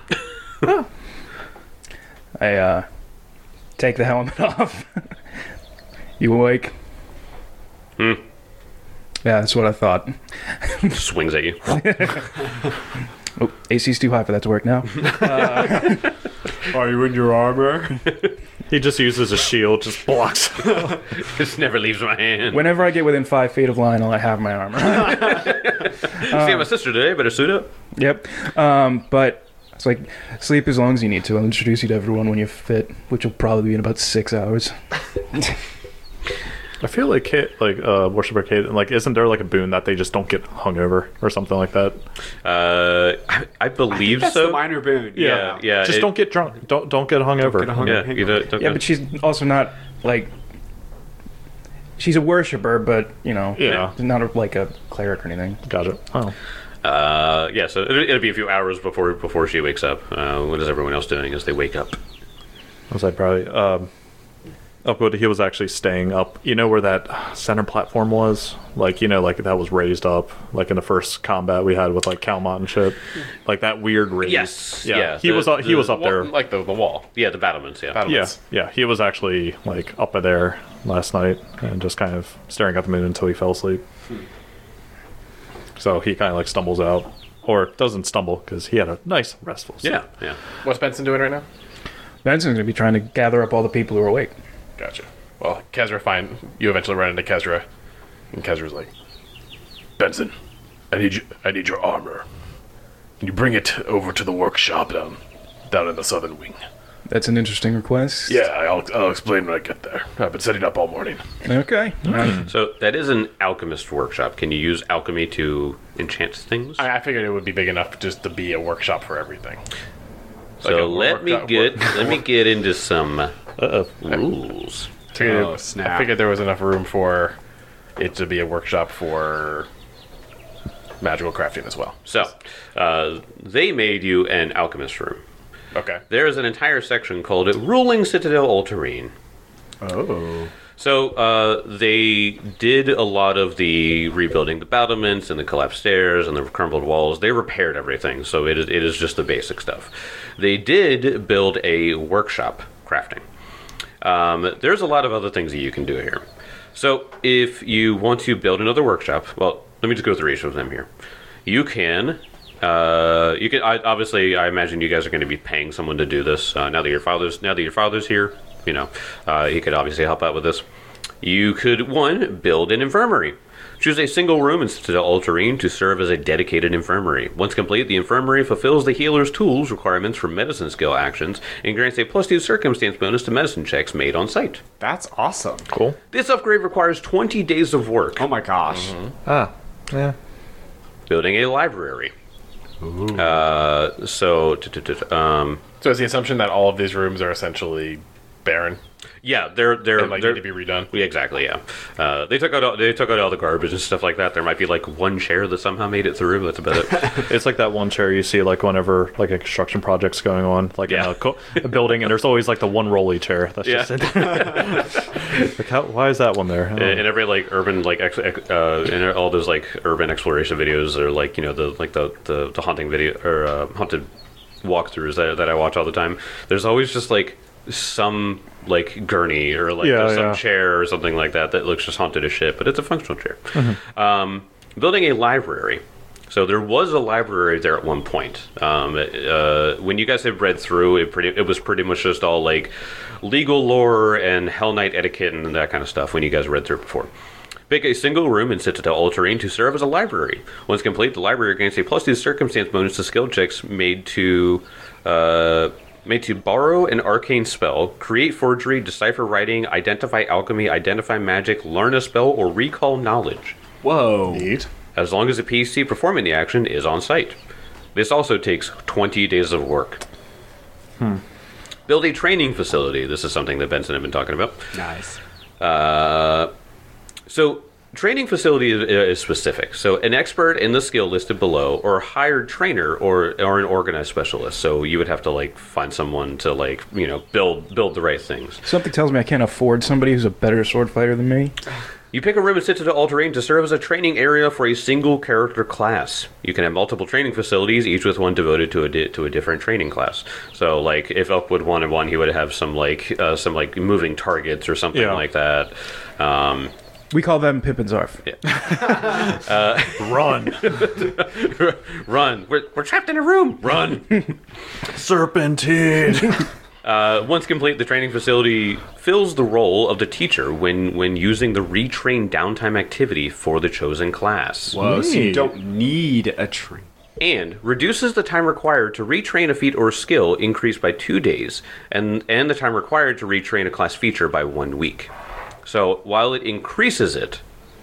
I uh, take the helmet off. You awake? Hmm. Yeah, that's what I thought. Swings at you. Oh, A C's too high for that to work now. Are you in your armor? He just uses a shield, just blocks. This never leaves my hand. Whenever I get within five feet of Lionel, I have my armor. See my sister today. Better suit up. Yep. Um, but it's like, sleep as long as you need to. I'll introduce you to everyone when you're fit, which will probably be in about six hours. I feel like Kate, like uh, worshiper Kate, like isn't there like a boon that they just don't get hungover or something like that? Uh, I, I believe That's so. the minor boon. yeah, yeah. Just it- don't get drunk. Don't don't get hungover. get hung- Yeah, you don't, don't Yeah, go- but she's also not, like... She's a worshiper, but, you know... Yeah. Not a, like a cleric or anything. Gotcha. Oh, Uh, yeah, so it'll, it'll be a few hours before before she wakes up. Uh, what is everyone else doing as they wake up? was I probably um, Upwood? He was actually staying up. You know where that center platform was? Like you know, like that was raised up. Like in the first combat we had with like Calmont and shit. Like that weird raise. Yes, Yeah. yeah, he the- was up, he the was up there. Like the, the wall. Yeah, the battlements, yeah. Yeah, Battlements. yeah. He was actually like up there last night and just kind of staring at the moon until he fell asleep. So he kind of like stumbles out, or doesn't stumble because he had a nice restful sleep. Yeah, yeah. What's Benson doing right now? Benson's going to be trying to gather up all the people who are awake. Gotcha. Well, Kezra find you eventually run into Kezra, and Kezra's like, Benson, I need you. I need your armor. Can you bring it over to the workshop down, down in the southern wing? That's an interesting request. Yeah, I'll I'll explain when I get there. I've been setting up all morning. Okay. Alright. So that is an alchemist workshop. Can you use alchemy to enchant things? I, I figured it would be big enough just to be a workshop for everything. so like a let me workshop- get let me get into some Uh-oh. rules. I figured, Oh, I snap. figured there was enough room for it to be a workshop for magical crafting as well. So uh, they made you an alchemist room. Okay. There is an entire section called Ruling Citadel Ultarine. Oh. So uh, they did a lot of the rebuilding the battlements and the collapsed stairs and the crumbled walls. They repaired everything, so it is, it is just the basic stuff. They did build a workshop crafting. Um, there's a lot of other things that you can do here. So if you want to build another workshop, well, let me just go through each of them here. You can... Uh, you can I, obviously. I imagine you guys are going to be paying someone to do this. Uh, now that your father's now that your father's here, you know, uh, he could obviously help out with this. You could one build an infirmary. Choose a single room in Citadel Ultarine to serve as a dedicated infirmary. Once complete, the infirmary fulfills the healer's tools requirements for medicine skill actions and grants a plus two circumstance bonus to medicine checks made on site. That's awesome. Cool. This upgrade requires twenty days of work. Oh my gosh. Ah, yeah. Building a library. Uh, so, t- t- t- um, So is the assumption that all of these rooms are essentially barren yeah, they're they're and like they're need to be redone? Yeah, exactly. Yeah, uh, they took out all, they took out all the garbage and stuff like that. There might be like one chair that somehow made it through. That's about it. It's like that one chair you see like whenever like a construction project's going on, like Yeah. in a, co- a building, and there's always like the one rolly chair that's Yeah. just in there. Like how, why is that one there? I don't in know. in every like urban like ex, ex- uh, in all those like urban exploration videos or like you know the like the the, the haunting video or uh, haunted walkthroughs that that I watch all the time. There's always just like some like gurney or like Yeah, there's some yeah. chair or something like that that looks just haunted as shit, but it's a functional chair. Um, building a library. So there was a library there at one point. Um, uh, when you guys have read through it, pretty it was pretty much just all like legal lore and Hell Knight etiquette and that kind of stuff. When you guys read through it before. Pick a single room in Citadel Ultarine to serve as a library. Once complete, the library gains a plus two circumstance bonus to skill checks made to uh, made to borrow an arcane spell, create forgery, decipher writing, identify alchemy, identify magic, learn a spell, or recall knowledge. Whoa. Neat. As long as the P C performing the action is on site. This also takes twenty days of work. Build a training facility. This is something that Benson had been talking about. Nice. Uh, so, training facility is, is specific. So, an expert in the skill listed below, or a hired trainer, or or an organized specialist. So, you would have to like find someone to like you know build build the right things. Something tells me I can't afford somebody who's a better sword fighter than me. You pick a room in Citadel All-Terrain to serve as a training area for a single character class. You can have multiple training facilities, each with one devoted to a di- to a different training class. So, like, if Upwood wanted one, he would have some like uh, some like moving targets or something Yeah. like that. Um, We call them Pippin Zarf. Run. run! We're, we're trapped in a room. Run! Serpentine. Uh, once complete, the training facility fills the role of the teacher when when using the retrain downtime activity for the chosen class. Whoa, so you Neat. don't need a tree. And reduces the time required to retrain a feat or skill increased by two days, and, and the time required to retrain a class feature by one week. So while it increases it,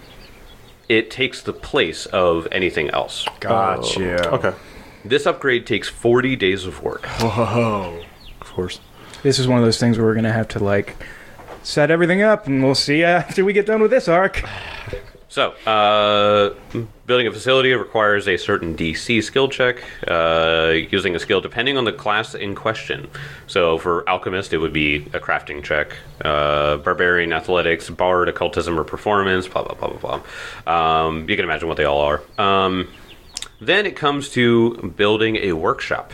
it takes the place of anything else. Gotcha. Okay. This upgrade takes forty days of work. Whoa. Of course. This is one of those things where we're going to have to, like, set everything up, and we'll see after we get done with this arc. So, uh, building a facility requires a certain D C skill check, uh, using a skill depending on the class in question. So, for Alchemist, it would be a crafting check. Uh, Barbarian, Athletics, Bard, Occultism, or Performance, blah, blah, blah, blah, blah. Um, you can imagine what they all are. Um, then it comes to building a workshop.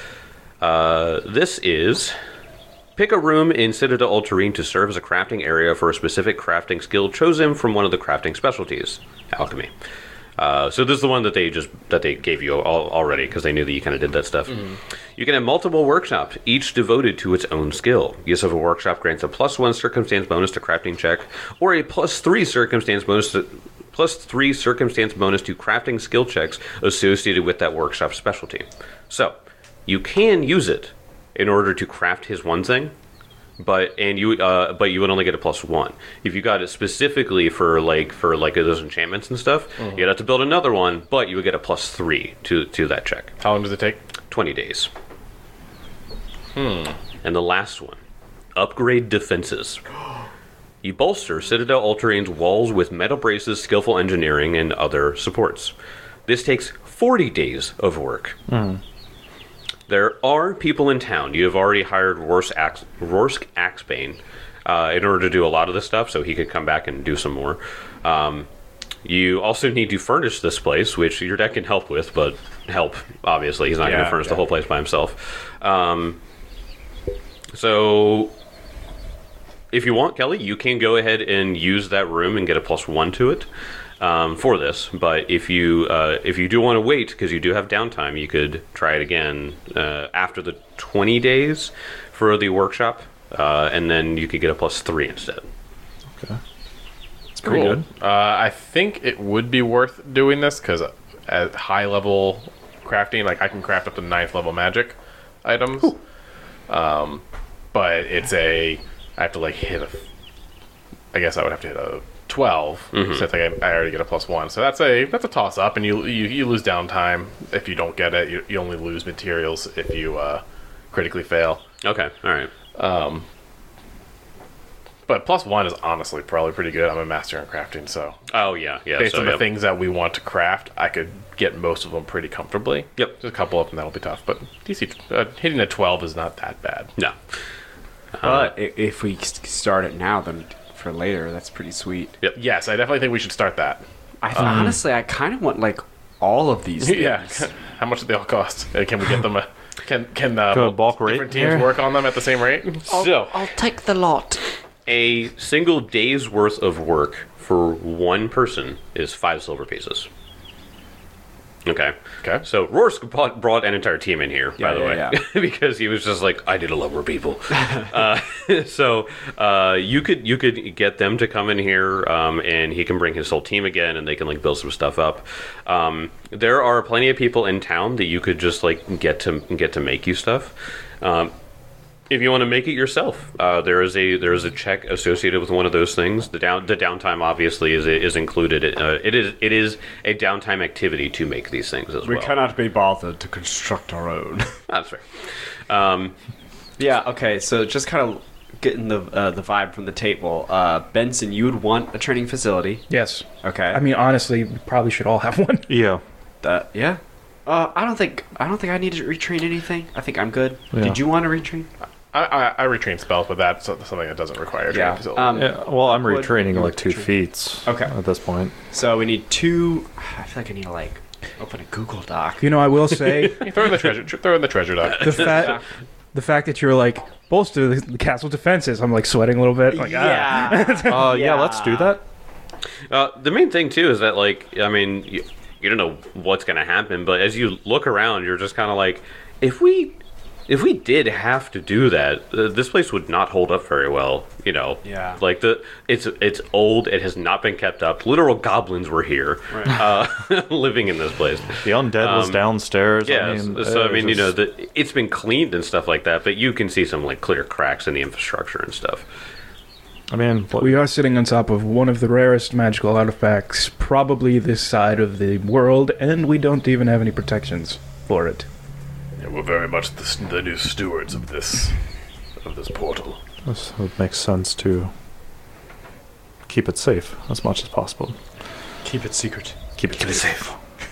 Uh, this is... Pick a room in Citadel All-Terrain to serve as a crafting area for a specific crafting skill chosen from one of the crafting specialties, alchemy. Uh, so this is the one that they just that they gave you all, already because they knew that you kind of did that stuff. Mm-hmm. You can have multiple workshops, each devoted to its own skill. Use of a workshop grants a plus one circumstance bonus to crafting check, or a plus three circumstance bonus to, plus three circumstance bonus to crafting skill checks associated with that workshop specialty. So you can use it in order to craft his one thing, but and you uh, but you would only get a plus one. If you got it specifically for like for like those enchantments and stuff, mm-hmm. you'd have to build another one, but you would get a plus three to to that check. How long does it take? Twenty days. Hmm. And the last one, upgrade defenses. You bolster Citadel All-Terrain's walls with metal braces, skillful engineering, and other supports. This takes forty days of work. Mm. There are people in town. You have already hired Rorsk, Axe, Rorsk Axebane uh, in order to do a lot of this stuff, so he could come back and do some more. Um, you also need to furnish this place, which your deck can help with, but help, obviously. He's not going Yeah, to furnish yeah. the whole place by himself. Um, so, if you want, Kelly, you can go ahead and use that room and get a plus one to it. Um, for this, but if you uh, if you do want to wait because you do have downtime, you could try it again uh, after the twenty days for the workshop, uh, and then you could get a plus three instead. Okay. It's pretty Cool. good. Uh, I think it would be worth doing this because at high level crafting, like I can craft up to ninth level magic items. Um, but it's a I have to like hit a. I guess I would have to hit a twelve Mm-hmm. since I, I already get a plus one. So that's a that's a toss up, and you you, you lose downtime if you don't get it. You, you only lose materials if you uh, critically fail. Okay, all right. But plus one is honestly probably pretty good. I'm a master in crafting, so Oh yeah, yeah. based so, on the yep. things that we want to craft, I could get most of them pretty comfortably. Yep. Just a couple of them that'll be tough, but D C uh, hitting a twelve is not that bad. No. But i- if we s- start it now, then for later, that's pretty sweet. Yes, I definitely think we should start that. I th- honestly, I kind of want like all of these things. Yeah. How much do they all cost? Uh, Can we get them? A, can can uh, Go bulk rate different teams here? work on them at the same rate? So I'll take the lot. a single day's worth of work for one person is five silver pieces. Okay. Okay. So Rorsk brought, brought an entire team in here, by Yeah, the yeah, way, because he was just like, I need to love more people. uh, so uh, you could you could get them to come in here, um, and he can bring his whole team again, and they can like build some stuff up. Um, there are plenty of people in town that you could just like get to get to make you stuff. Um, If you want to make it yourself, uh, there is a there is a check associated with one of those things. The down the downtime obviously is is included. Uh, it is it is a downtime activity to make these things as We well. cannot be bothered to construct our own. That's fair. Um, Yeah. Okay. So just kind of getting the uh, the vibe from the table. Uh, Benson, you would want a training facility. Yes. Okay. I mean, honestly, we probably should all have one. Yeah. That yeah. Uh, I don't think I don't think I need to retrain anything. I think I'm good. Yeah. Did you want to retrain? I, I, I retrain spells, but that's something that doesn't require a training Yeah. facility. Um, Yeah, well, I'm Would- retraining you like would two retrain. feats. Okay. At this point. So we need two. I feel like I need to like open a Google Doc. You know, I will say You throw in the treasure. tr- Throw in the treasure dock. the fact the fact that you're like bolster the, the castle defenses. I'm like sweating a little bit. Like, ah. Yeah. Uh, yeah. let's do that. Uh, the main thing too is that, like, I mean, you, you don't know what's going to happen, but as you look around, you're just kind of like, if we, if we did have to do that, uh, this place would not hold up very well. You know, Yeah. Like the, it's it's old. It has not been kept up. Literal goblins were here, Right. uh, living in this place. The undead was Um, downstairs. Yeah, I mean, so I uh, mean, you know, just- the, it's been cleaned and stuff like that, but you can see some like clear cracks in the infrastructure and stuff. I mean, what, We are sitting on top of one of the rarest magical artifacts, probably this side of the world, and we don't even have any protections for it. Yeah, we're very much the, s- the new stewards of this of this portal. this would make sense to keep it safe as much as possible. Keep it secret. Keep it safe.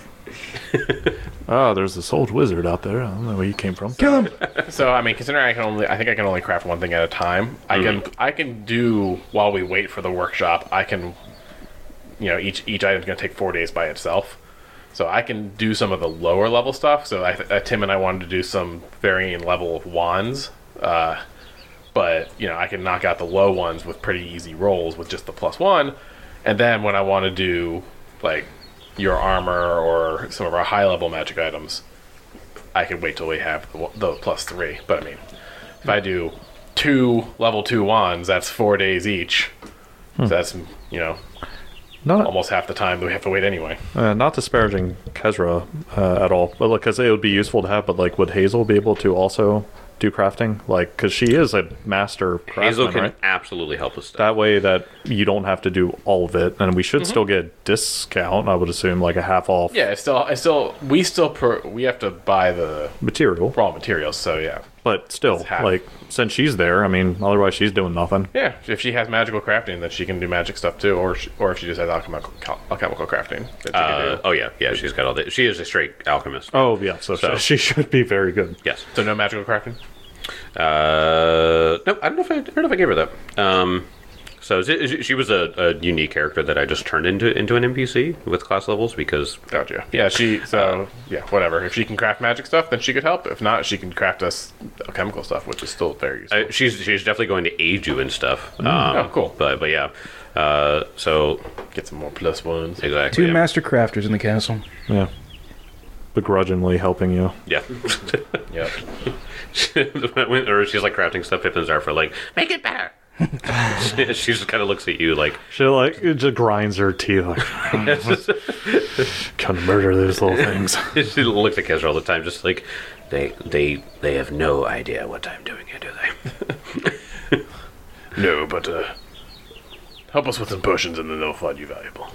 Oh, there's this old wizard out there. I don't know where you came from. Kill him! So I mean, considering I can only, I think I can only craft one thing at a time. I can, I can do while we wait for the workshop. I can, you know, each each item's going to take four days by itself. So I can do some of the lower level stuff. So I, uh, Tim and I wanted to do some varying level of wands, uh, but you know, I can knock out the low ones with pretty easy rolls with just the plus one. And then when I want to do like your armor or some of our high level magic items, I can wait till we have the, the plus three. But I mean, if I do two level two wands, that's four days each. So that's, you know, Not almost half the time that we have to wait anyway. uh, not disparaging Kezra uh, at all, but because it would be useful to have. But like, would Hazel be able to also do crafting? Like, because she is a master craftsman, Hazel can right? absolutely help with stuff. That way that you don't have to do all of it, and we should still get a discount. I would assume like a half off Yeah, it's still, it's still, we still, per, we have to buy the material, raw materials. So yeah, but still, half. like since she's there, I mean, otherwise she's doing nothing. yeah. If she has magical crafting, then she can do magic stuff too, or she, or if she just has alchemical alchemical crafting, that she Uh, can do. oh yeah, yeah. She's got all the. She is a straight alchemist. Oh yeah, so, So- she should be very good. Yes. So no magical crafting. Uh, no, I don't know if I, I don't know if I gave her that. Um, so is it- is it- she was a, a unique character that I just turned into into an N P C with class levels because Gotcha. Yeah, she. So yeah, whatever. If she can craft magic stuff, then she could help. If not, she can craft us alchemical stuff, which is still very useful. I, she's she's definitely going to aid you and stuff. Um, Oh, cool. But but yeah, uh, so Get some more plus ones. exactly. Two yeah. master crafters in the castle. Yeah, begrudgingly helping you. Yeah. Yep. When- or she's like crafting stuff. Pippin's are for like make it better. She just kind of looks at you like She like it just grinds her teeth like kind of murder those little things. she looks at Kezra all the time, just like they they they have no idea what I'm doing here, do they? No, but uh, help us with some potions, and then they'll find you valuable.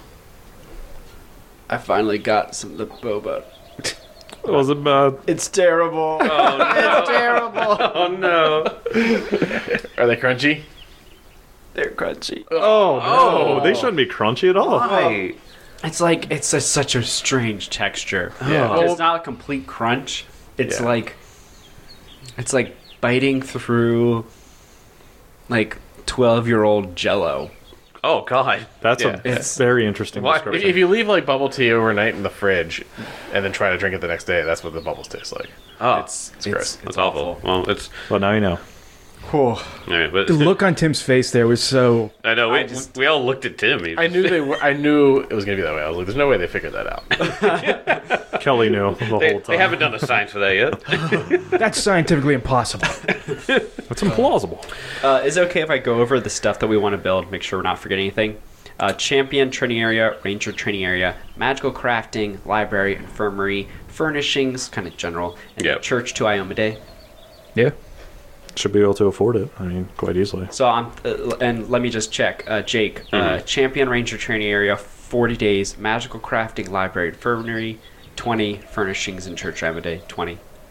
I finally got some of the boba. Was it bad? It's terrible. It's terrible. Oh no! Are they crunchy? They're crunchy. Oh, no, they shouldn't be crunchy at all. Why? It's like it's a, such a strange texture. Yeah. It's not a complete crunch. It's Yeah. like it's like biting through like twelve-year-old Jello. Oh god! That's Yeah. a It's- very interesting Why- If, description. if you leave like bubble tea overnight in the fridge, and then try to drink it the next day, that's what the bubbles taste like. Oh, It's it's gross. that's awful. Well, it's But now you know. yeah, but The look on Tim's face there was so. I know. We, I just- we all looked at Tim. He I just- knew they were. I knew it was gonna be that way. I was like, "There's no way they figured that out." Kelly knew the They, whole time. they haven't done the science for that yet. That's scientifically impossible. That's implausible. Uh, is it okay if I go over the stuff that we want to build? Make sure we're not forgetting anything. Uh, champion training area, ranger training area, magical crafting, library, infirmary, furnishings, kind of general, and Yep. church to Iomade. Yeah. Should be able to afford it. I mean, quite easily. So I'm, uh, and let me just check. Uh, Jake, uh, champion ranger training area, forty days, magical crafting, library, infirmary, twenty, furnishings, and church Iomade, twenty.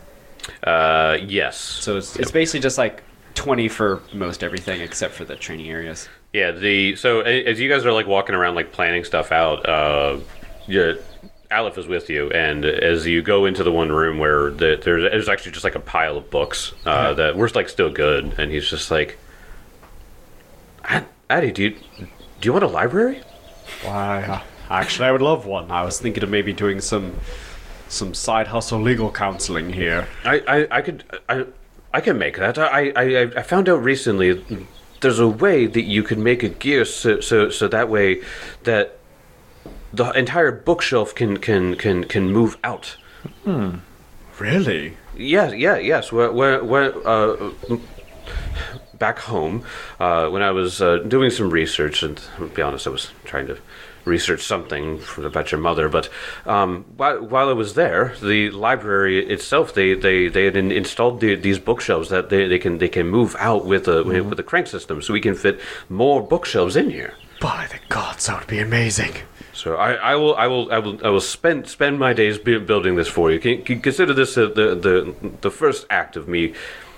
Uh, yes. So it's, it's basically just like twenty for most everything except for the training areas. Yeah, the so a- as you guys are like walking around like planning stuff out, uh, yeah, Aleph is with you, and as you go into the one room where the, there's, there's actually just like a pile of books uh, that were like still good, and he's just like, "Ad- Addy, do you do you want a library? Why? uh, Actually, I would love one. I was thinking of maybe doing some some side hustle legal counseling here. I, I, I could I I can make that. I, I I found out recently there's a way that you can make a gear so so, so that way that the entire bookshelf can can can, can move out. Really? Yeah, yeah, yes. Where, where, where, uh, back home, uh, when I was uh, doing some research, and to be honest, I was trying to research something from, about your mother, but um, while, while I was there, the library itself, they, they, they had in, installed the, these bookshelves that they, they can they can move out with a with a crank system, so we can fit more bookshelves in here. By the gods, that would be amazing. So I, I will I will I will I will spend spend my days bu- building this for you. Can, can consider this uh, the the the first act of me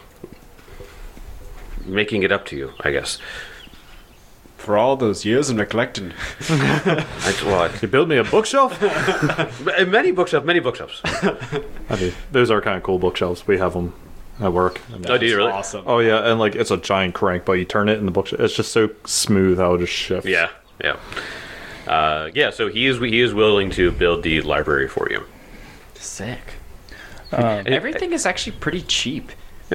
making it up to you, I guess. For all those years of neglecting. I, well, I- You build me a bookshelf? Uh, many bookshelves, many bookshelves. I mean, those are kind of cool bookshelves. We have them at work. Oh, do you really? Awesome. Oh yeah, and like it's a giant crank, but you turn it in the bookshelf. It's just so smooth how it just shifts. Yeah, yeah, uh, yeah. So he is he is willing to build the library for you. Sick. Um, Everything is actually pretty cheap.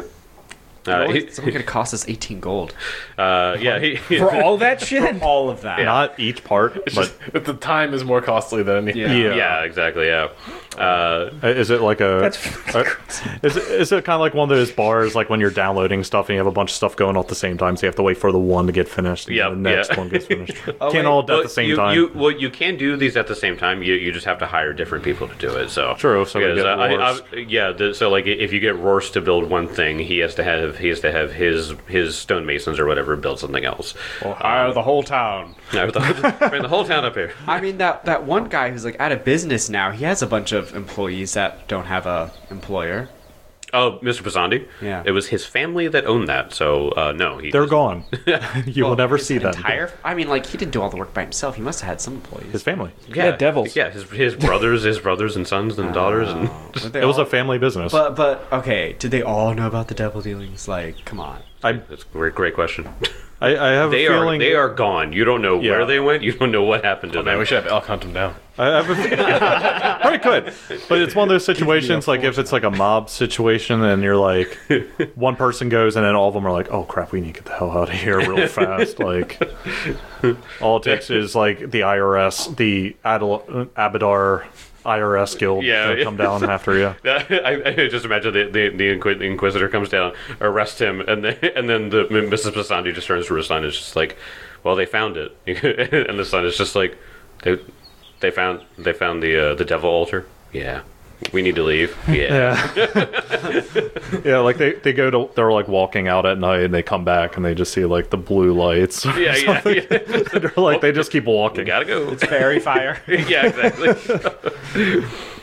Uh, he- It's only going to cost us eighteen gold. uh, yeah, he, for all that shit? All of that. Not each part, It's but just the time is more costly than anything. Yeah. yeah. yeah, exactly, yeah. Uh, Is it like a? That's uh, is it, is it kind of like one of those bars, like when you're downloading stuff and you have a bunch of stuff going on at the same time, so you have to wait for the one to get finished, and Yep, the next yeah. one gets finished. Can't wait, all at well, the same you, time. You, well, you can do these at the same time. You you just have to hire different people to do it. So True, so we because, get uh, I- Roars. I- yeah. The, so like if you get Roars to build one thing, he has to have he has to have his his stonemasons or whatever build something else. Or hire the whole town. No, the, bring the whole town up here. I mean, that that one guy who's like out of business now, he has a bunch of employees that don't have a employer. Oh, Mister Pasandi. Yeah. It was his family that owned that. So uh, no, he They're just- gone. you will Well, never his see them. Entire, I mean, like he didn't do all the work by himself. He must have had some employees. His family. Yeah, devils. Yeah, his his brothers, his brothers and sons and daughters, and But they It was all- a family business. But but okay, did they all know about the devil dealings? Like, come on. I, that's a great great question. I, I have They a are feeling they are gone. You don't know Yeah. where they went. You don't know what happened to Man, them. we should have elk hunt them down. I have a fe- probably could, but it's one of those situations like if it's like a mob situation and you're like one person goes and then all of them are like, oh crap, we need to get the hell out of here real fast. Like all it takes is like the I R S, the Adel- Abadar I R S guild Yeah, to yeah. come down after you. I, I just imagine the, the, the Inqui- Inquisitor comes down, arrests him, and then and then the Missus Pasandi just turns to her son. And is just like, well, they found it, and the son is just like, they they found they found the uh, the devil altar. Yeah, we need to leave. Yeah, Yeah, yeah. Like they, they go to they're like walking out at night and they come back and they just see like the blue lights. yeah, yeah. yeah. They're like they just keep walking. Gotta go. Fairy fire. Yeah, exactly.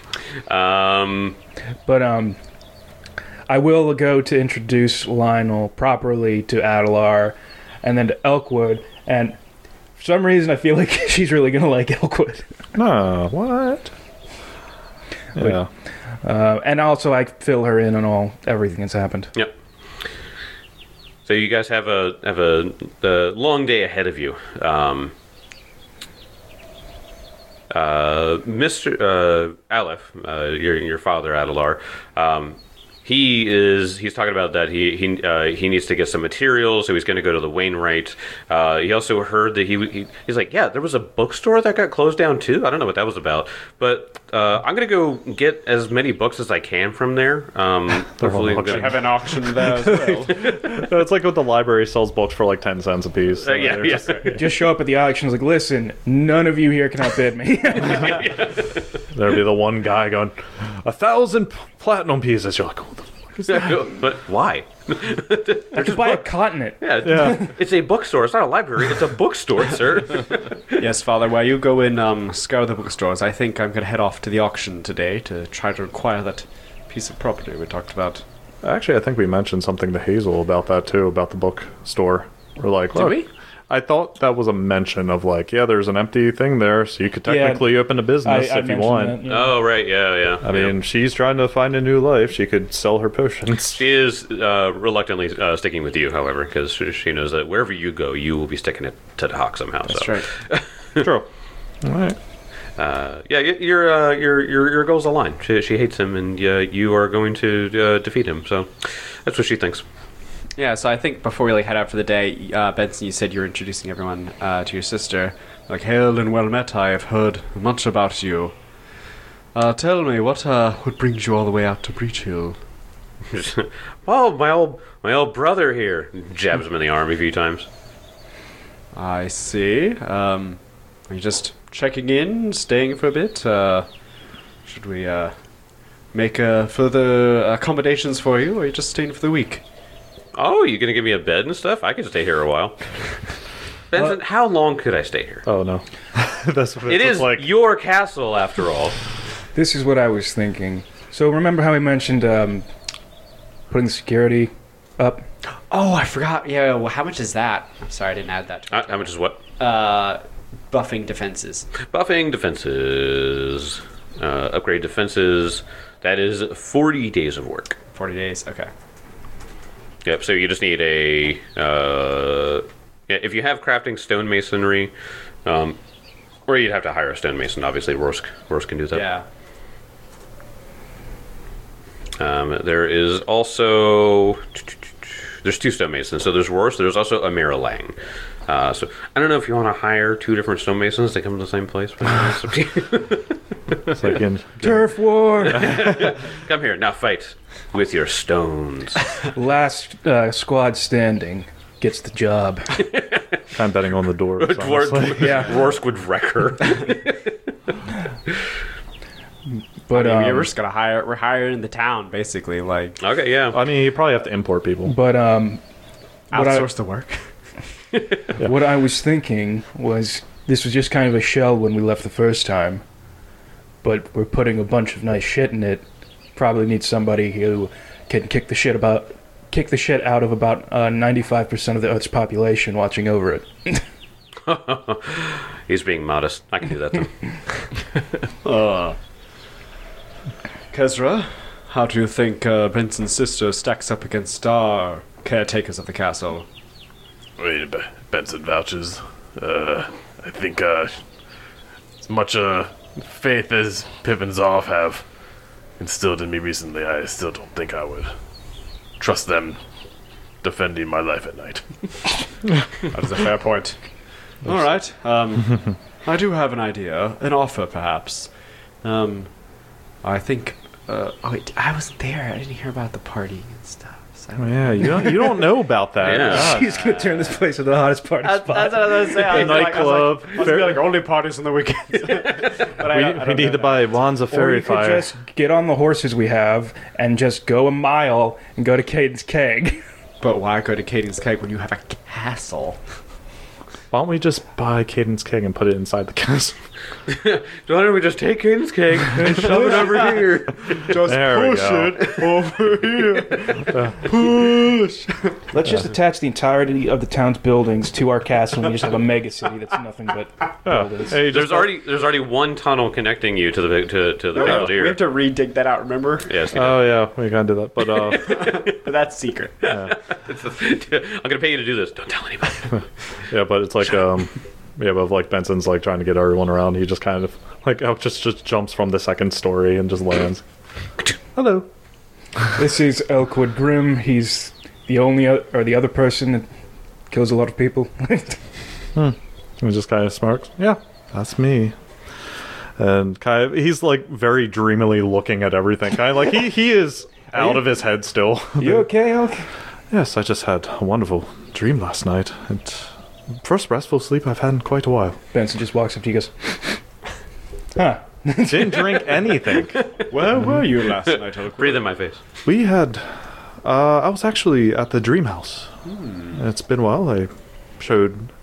um, But um, I will go to introduce Lionel properly to Adelar, and then to Elkwood. And for some reason, I feel like she's really gonna like Elkwood. No, what? Yeah. Uh, and also, I fill her in on all everything that's happened. Yep. So you guys have a have a, a long day ahead of you. Um, uh, Mister Uh, Aleph, uh, your your father Adelar, um, he is he's talking about that he he uh, he needs to get some materials, so he's going to go to the Wainwright. Uh, he also heard that he, he he's like, yeah, there was a bookstore that got closed down too. I don't know what that was about, but uh, I'm going to go get as many books as I can from there. Um, hopefully, I'm auction. gonna- Have an auction there as well. No, it's like what the library sells books for like ten cents a piece. Uh, yeah, They're yeah. just- Just show up at the auction, like, listen, none of you here can outbid me. There'll be the one guy going, a thousand p- platinum pieces. You're like, what the fuck is that? But why? I could buy a continent. Yeah, Yeah. it's a bookstore. It's not a library. It's a bookstore, sir. Yes, Father, while you go and um, scour the bookstores, I think I'm going to head off to the auction today to try to acquire that piece of property we talked about. Actually, I think we mentioned something to Hazel about that too, about the bookstore. We're like, look, we? I thought that was a mention of like, yeah, there's an empty thing there, so you could Yeah, technically open a business I, I if you mentioned want. that, yeah. Oh, right. Yeah, yeah. I mean, she's trying to find a new life. She could sell her potions. She is uh, reluctantly uh, sticking with you, however, because she knows that wherever you go, you will be sticking it to the hawk somehow. That's so. right. True. All right. Uh, yeah, y- your uh, your your your goals align. She, she hates him, and uh, you are going to uh, defeat him. So that's what she thinks. Yeah, so I think before we like head out for the day, uh, Benson, you said you were introducing everyone uh, to your sister. Like, hail and well met. I have heard much about you. Uh, tell me what uh, what brings you all the way out to Breach Hill? Oh, my old my old brother here. Jabs him in the arm a few times. I see. Um, are you just checking in, staying for a bit? Uh, should we uh, make uh, further accommodations for you, or are you just staying for the week? Oh, you gonna give me a bed and stuff? I could stay here a while. Benson, how long could I stay here? Oh no. That's what It it's is like. your castle, after all. This is what I was thinking. So remember how we mentioned um, putting security up? Oh, I forgot. Yeah, well, how much is that? I'm sorry, I didn't add that. To Uh, how much is what? Uh, buffing defenses. Buffing defenses. Uh, upgrade defenses. That is forty days of work. Forty days. Okay. Yep, so you just need a... Uh, yeah, if you have crafting stonemasonry, um, or you'd have to hire a stonemason, obviously. Rorsk, Rorsk can do that. Yeah. Um, there is also... There's two stonemasons. So there's Rorsk, there's also Amira Lang. Uh, so I don't know if you want to hire two different stonemasons to come to the same place. But it's up to you. It's like in, Turf war! Come here, now fight with your stones. Last uh, squad standing gets the job. I'm betting on the door. Dwarf, Yeah. Rorsk would wreck her. But I mean, um, we're just gonna hire. We're hiring the town, basically. Like, Okay, yeah. I mean, you probably have to import people. but um, what I, outsource the work. what I was thinking was this was just kind of a shell when we left the first time, but we're putting a bunch of nice shit in it. Probably need somebody who can kick the shit about, kick the shit out of about uh, ninety-five percent of the Earth's population watching over it. He's being modest. I can do that too. Uh, Kezra, how do you think uh, Benson's sister stacks up against our caretakers of the castle? I mean, B- Benson vouches. Uh, I think uh, as much uh, faith as Pip and Zoff have instilled in me recently, I still don't think I would trust them defending my life at night. That is a fair point. All right. Um, I do have an idea, an offer, perhaps. Um, I think. Uh, oh wait, I wasn't there. I didn't hear about the party and stuff. So. Oh, yeah, you don't, you don't know about that. Yeah. She's gonna turn this place into the hottest party spot. That's what I was saying. A nightclub. I was gonna be like only parties on the weekends. but I, we I don't we know need to that. buy Wanza Or Fairy you could Fire. just get on the horses we have and just go a mile and go to Caden's Keg. But why go to Caden's Keg when you have a castle? Why don't we just buy Cadence King and put it inside the castle? Why don't we just take Caden's cake and shove it over here? Just There we push go. it over here. Push. Let's just attach the entirety of the town's buildings to our castle and we just have a mega city that's nothing but buildings. Hey, There's already there's already one tunnel connecting you to the to, to the We Belvedere. have to re-dig that out. Remember? Yes, you Oh yeah, we can do that. But uh, But that's secret. do. I'm gonna pay you to do this. Don't tell anybody. yeah, but it's like um, yeah, but like Benson's like trying to get everyone around. He just kind of like oh, just just jumps from the second story and just lands. Hello. This is Elkwood Grimm. He's the only o- or the other person that kills a lot of people. He just kind of smirks. Yeah, that's me. And kind of, he's like very dreamily looking at everything. Kind of like he he is out of his head still. You okay, Elk? Yes, I just had a wonderful dream last night. And first restful sleep I've had in quite a while. Benson just walks up to you and goes, huh. Didn't drink anything. Where were you last night, Elk? Breathe in my face. We had. Uh, I was actually at the Dream House. It's been a while. I showed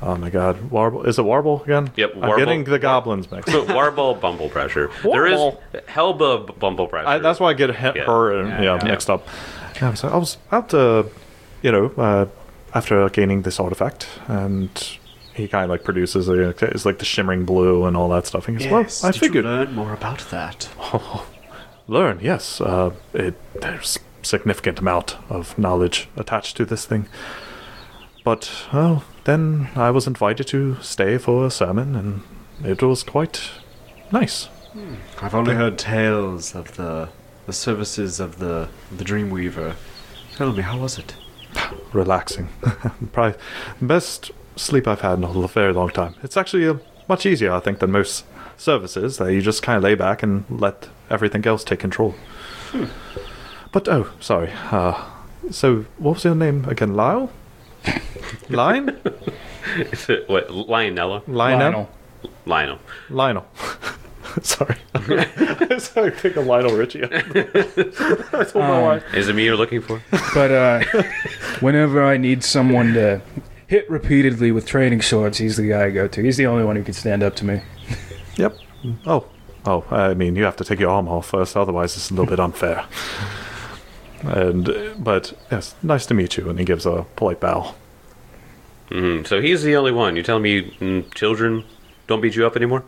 Oh my God, Warble is it Warble again? Yep, I'm Warble. getting the goblins mixed. So Warble, Bumble Pressure. There is Warble. Helba, B- Bumble Pressure. I, that's why I get he- Yeah. her and yeah, yeah. mixed up. Yeah, I was, I was out to, you know, uh, after gaining this artifact, and he kind of like produces a, it's like the shimmering blue and all that stuff. And he goes, well, I did figured you learn more about that? learn. Yes, uh, it there's significant amount of knowledge attached to this thing. But well, then I was invited to stay for a sermon, and it was quite nice. I've only heard tales of the the services of the the Dreamweaver. Tell me, how was it? Relaxing. Probably the best sleep I've had in a very long time. It's actually uh, much easier, I think, than most services that you just kind of lay back and let everything else take control. But oh, sorry. Uh, so what was your name again? Lyle? Line? Is it, what, Lionella? Lionel? Lionel. Lionel. Sorry. I was thinking of Lionel Richie. I don't know why. Is it me you're looking for? But uh, whenever I need someone to hit repeatedly with training swords, he's the guy I go to. He's the only one who can stand up to me. Yep. Oh. Oh, I mean, you have to take your arm off first, otherwise it's a little bit unfair. And, uh, but, yes, nice to meet you, and he gives a polite bow. Mm, so he's the only one. You telling me mm, children don't beat you up anymore?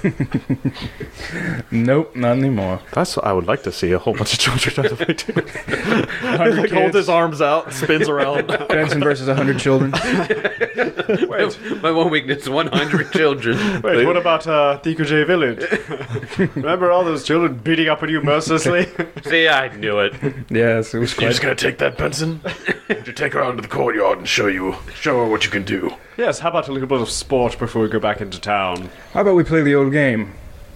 Nope, not anymore. That's what I would like to see, a whole bunch of children out of the way, too. one hundred Like, hold kids, his arms out, spins around. Benson versus one hundred children. My one weakness, one hundred children. Wait, what about uh, Thikuje Village? Remember all those children beating up on you mercilessly? See, I knew it. Yes, it was You quite... just gonna take that, Benson? To take her out into the courtyard and show you, show her what you can do. Yes, how about a little bit of sport before we go back into town? How about we play the old game?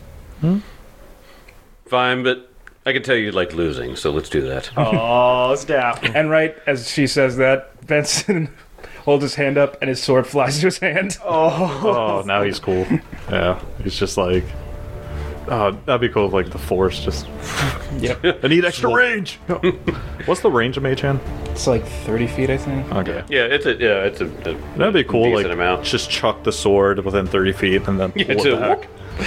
Fine, but I can tell you like losing, so let's do that. Oh, snap. And right as she says that, Benson holds his hand up and his sword flies into his hand. Oh, now he's cool. Yeah, he's just like, oh, that'd be cool if like the force just. Yep. I need extra range. What's the range of Mage Hand? It's like thirty feet, I think. Okay, Yeah, it's a yeah, it's a, a that'd be cool. decent Like, amount. just chuck the sword within thirty feet and then pull Yeah, it to- back.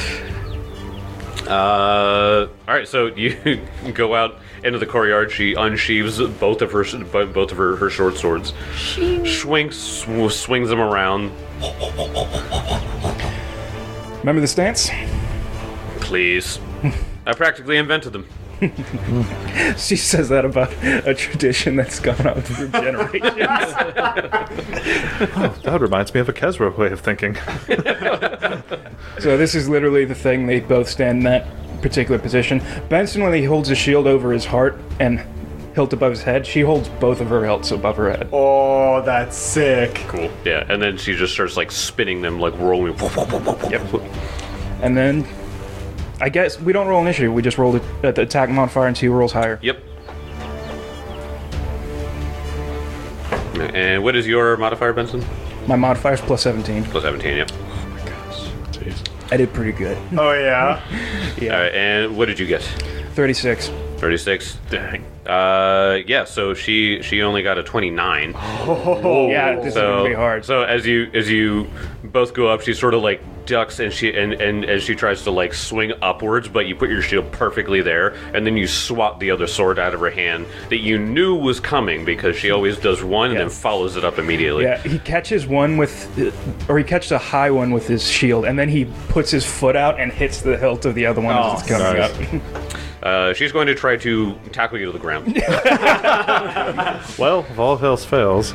Uh, all right, so you go out into the courtyard. She unsheaves both of her both of her, her short swords, swings sw- swings them around. Remember the stance? Please, I practically invented them. She says that about a tradition that's gone on through generations. That reminds me of a Kezra way of thinking. So this is literally the thing. They both stand in that particular position. Benson, when he holds his shield over his heart and hilt above his head, she holds both of her hilts above her head. Oh, that's sick. Cool. Yeah, and then she just starts like spinning them, like rolling. Yep. And then, I guess we don't roll initiative. We just roll the, uh, the attack modifier and see who rolls higher. Yep. And what is your modifier, Benson? My modifier is plus seventeen. Plus seventeen. Yep. Jeez. I did pretty good. Oh, yeah? Yeah. All right, and what did you get? thirty-six. thirty-six. Dang. Uh, yeah. So she she only got a twenty-nine. Yeah, this is So gonna be hard. So as you as you both go up, she sort of like ducks and she and, and as she tries to like swing upwards, but you put your shield perfectly there, and then you swat the other sword out of her hand that you knew was coming because she always does one and Yeah. then follows it up immediately. Yeah, he catches one with, or he catches a high one with his shield, and then he puts his foot out and hits the hilt of the other one as it's coming nice. up. Uh, she's going to try to tackle you to the ground. Well, if all else fails,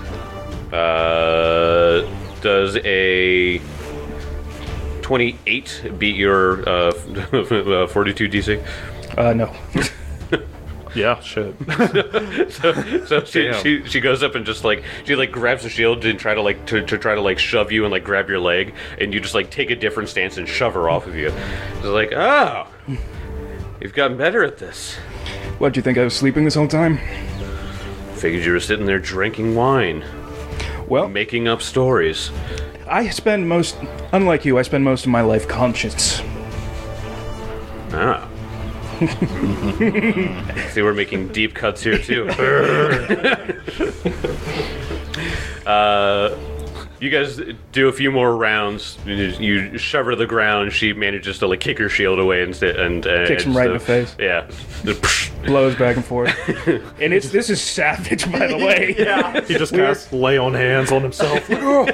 Uh, does a twenty-eight beat your uh, forty-two D C? Uh, no. yeah, shit. So she, Damn. she she goes up and just like she like grabs the shield and try to like to, to try to like shove you and like grab your leg, and you just like take a different stance and shove her off of you. It's like, oh, you've gotten better at this. What, do you think I was sleeping this whole time? Figured you were sitting there drinking wine, Well, making up stories. I spend most, unlike you, I spend most of my life conscious. Ah. See, we're making deep cuts here too. uh, you guys do a few more rounds. You, you shove her to the ground. She manages to like kick her shield away and st- and uh, Kicks him and right in so- the face. Yeah. Blows back and forth. And it's this is savage, by the way. Yeah. He just casts lay on hands on himself. Uh,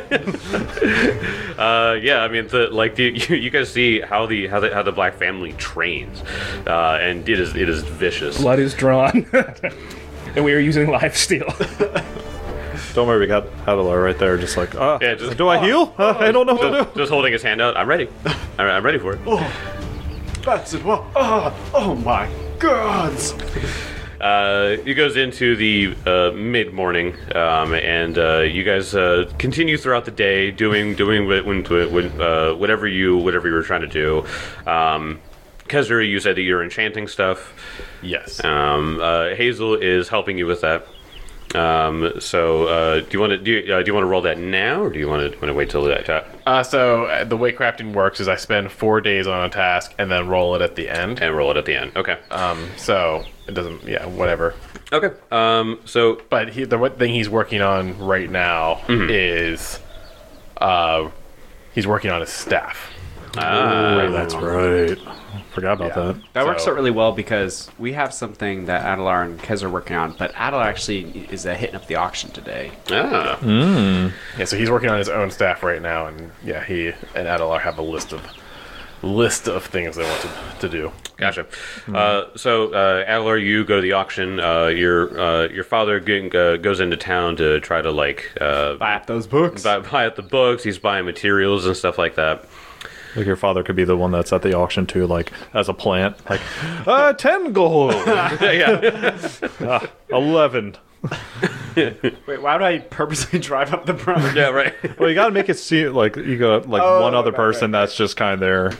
yeah, I mean, the, like the, you, you guys see how the how the how the black family trains, uh, and it is it is vicious. Blood is drawn. And we are using life steal. Don't worry, we got Adelar right there, just like, ah, Yeah, just- do I heal? Uh, I don't know what to Just, do. just holding his hand out. I'm ready. I'm, I'm ready for it. That's it. Well, oh, oh my gods. Uh, it goes into the uh, mid morning, um, and uh, you guys uh, continue throughout the day doing doing what, when, when, uh, whatever you whatever you were trying to do. Um, Kezra, you said that you're enchanting stuff. Yes. Um, uh, Hazel is helping you with that. Um, so, uh, do you want to do? You, uh, do you want to roll that now, or do you want to want to wait till that chat Uh, so uh, the way crafting works is I spend four days on a task and then roll it at the end. and roll it at the end? Okay. Um, so it doesn't, yeah, whatever. Okay. Um, so But he, the one thing he's working on right now is, uh, he's working on his staff. ah, That's right. Forgot about Yeah. that. That works So- out really well because we have something that Adelar and Kez are working on, but Adelar actually is uh, hitting up the auction today. ah. Yeah, so he's working on his own staff right now, and yeah, he and Adelar have a list of list of things they want to, to do. Gotcha. Uh, so, uh, Adler, you go to the auction. Uh, your uh, your father g- uh, goes into town to try to like uh, Buy up those books. buy, buy up the books. He's buying materials and stuff like that. Like your father could be the one that's at the auction too, like as a plant. Like, uh, ten gold, yeah. Ah, eleven. Wait, why would I purposely drive up the price? Yeah. Right. Well, you got to make it seem like you got like Oh, one other right, person right, that's just kind of there.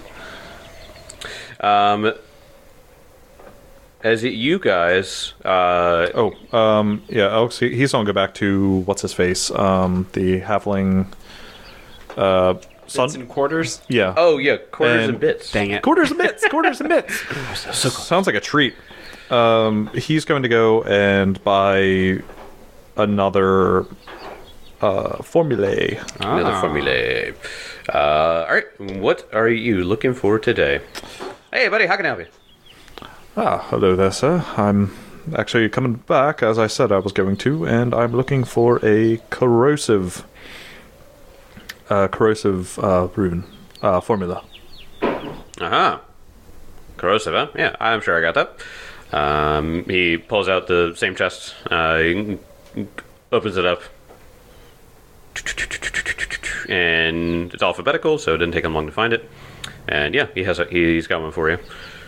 Um. As it, you guys, uh, Oh, um, yeah, Alex, he, he's gonna go back to what's his face, um, the halfling, uh, son. Bits and quarters? Yeah. oh yeah, quarters and, And- bits. Dang it. Quarters and bits, quarters and bits. Sounds like a treat. Um, he's going to go and buy another uh, formulae. Another Ah. formulae. Uh, all right, what are you looking for today? Hey, buddy, how can I help you? Ah, hello there, sir. I'm actually coming back as I said I was going to, and I'm looking for a corrosive, uh, corrosive uh, rune uh, formula. Uh huh. Corrosive, huh? Yeah, I'm sure I got that. Um, he pulls out the same chest, uh, he opens it up, and it's alphabetical, so it didn't take him long to find it. And yeah, he has a, he's got one for you.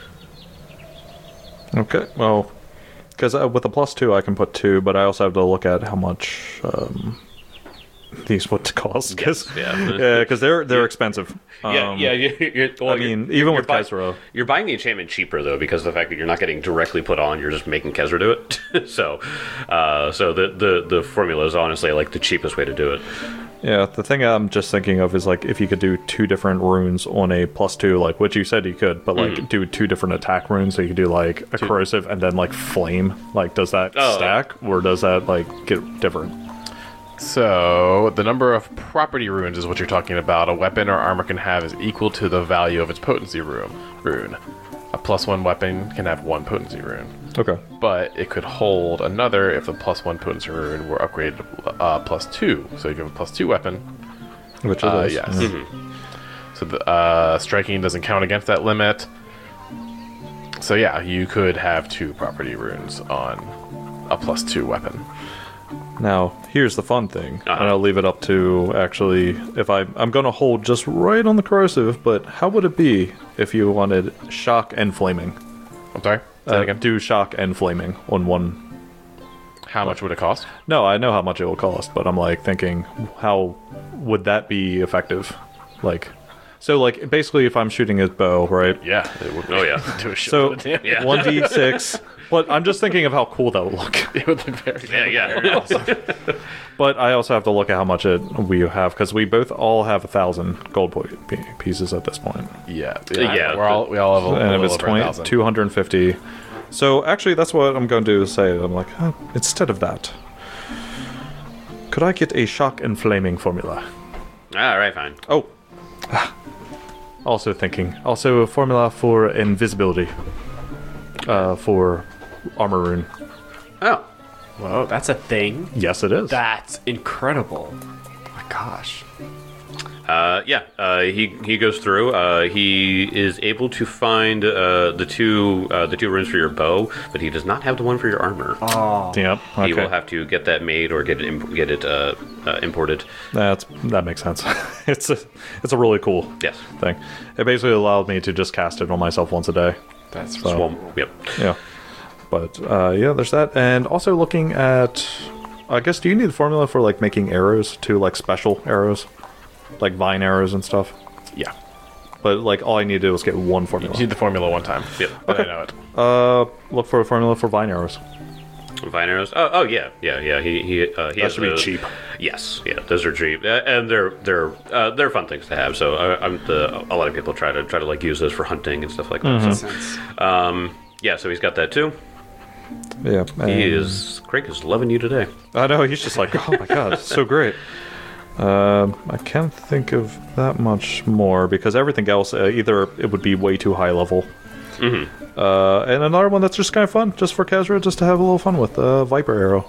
Okay, well, because uh, with a plus two I can put two, but I also have to look at how much um, these would cost. Cause, yeah. yeah, because they're they're expensive. Yeah, Um, yeah. You, you're, well, I you're- mean, even you're with buy- Kezra. you're buying the enchantment cheaper though, because of the fact that you're not getting directly put on. You're just making Kezra do it. so, uh, so the, the the formula is honestly like the cheapest way to do it. Yeah, the thing I'm just thinking of is like if you could do two different runes on a plus two, like what you said you could, but like Mm-hmm. do two different attack runes, so you could do like a corrosive and then like flame. Like, does that Oh. stack or does that like get different? So the number of property runes is what you're talking about. A weapon or armor can have is equal to the value of its potency rune. Rune. A plus one weapon can have one potency rune, Okay. but it could hold another if the plus one potency rune were upgraded to uh, plus two. So if you have a plus two weapon, Which it uh, is. yes. Mm-hmm. So the uh, striking doesn't count against that limit. So yeah, you could have two property runes on a plus two weapon. Now, here's the fun thing, Uh-huh. and I'll leave it up to actually if I I'm gonna hold just right on the corrosive, but how would it be if you wanted shock and flaming? I'm sorry. Say that Uh, again. do shock and flaming on one. How much would it cost? No, I know how much it will cost, but I'm like thinking, how would that be effective? Like, so like basically, if I'm shooting his bow, right? Yeah, it would. Oh yeah. do a shit So ton of damage. Yeah. one d six. But I'm just thinking of how cool that would look. It would look very. Yeah, yeah. But I also have to look at how much it we have because we both all have a thousand gold po- p- pieces at this point, Yeah, Yeah, We're all we all have a, a and if little it's over a twenty, thousand. two hundred fifty. So actually, that's what I'm going to do. Is say I'm like, huh, instead of that, could I get a shock and flaming formula? All right, fine. Oh. Also thinking. Also a formula for invisibility. Uh, for armor rune. Oh, Whoa, that's a thing. Yes, it is. That's incredible. Oh my gosh. uh, yeah. Uh, he he goes through. Uh, he is able to find uh, the two uh, the two runes for your bow, but he does not have the one for your armor. Yep. Okay. He will have to get that made or get it imp- get it uh, uh, imported. That's that makes sense. it's a it's a really cool Yes. thing. It basically allowed me to just cast it on myself once a day. That's So- Well, yep. Yeah. But uh, yeah, there's that, and also looking at. I guess do you need the formula for like making arrows too, like special arrows, like vine arrows and stuff? Yeah. But like all I need to do is get one You formula. need the formula one time. Yep. But I know it. Uh, look for a formula for vine arrows. Vine arrows. Oh, oh yeah, yeah, yeah. He he uh, he That has should be those. cheap. Yes, yeah, those are cheap, uh, and they're they're uh, they're fun things to have. So uh, I'm the a lot of people try to try to like use those for hunting and stuff like that. Mm-hmm. So, sense. um, yeah, so he's got that too. Yeah, He and- is Craig is loving you today. I know he's just like, oh my god, it's so great. Um, I can't think of that much more because everything else uh, either it would be way too high level. Mm-hmm. Uh, and another one that's just kind of fun, just for Kezra, just to have a little fun with uh, Viper Arrow.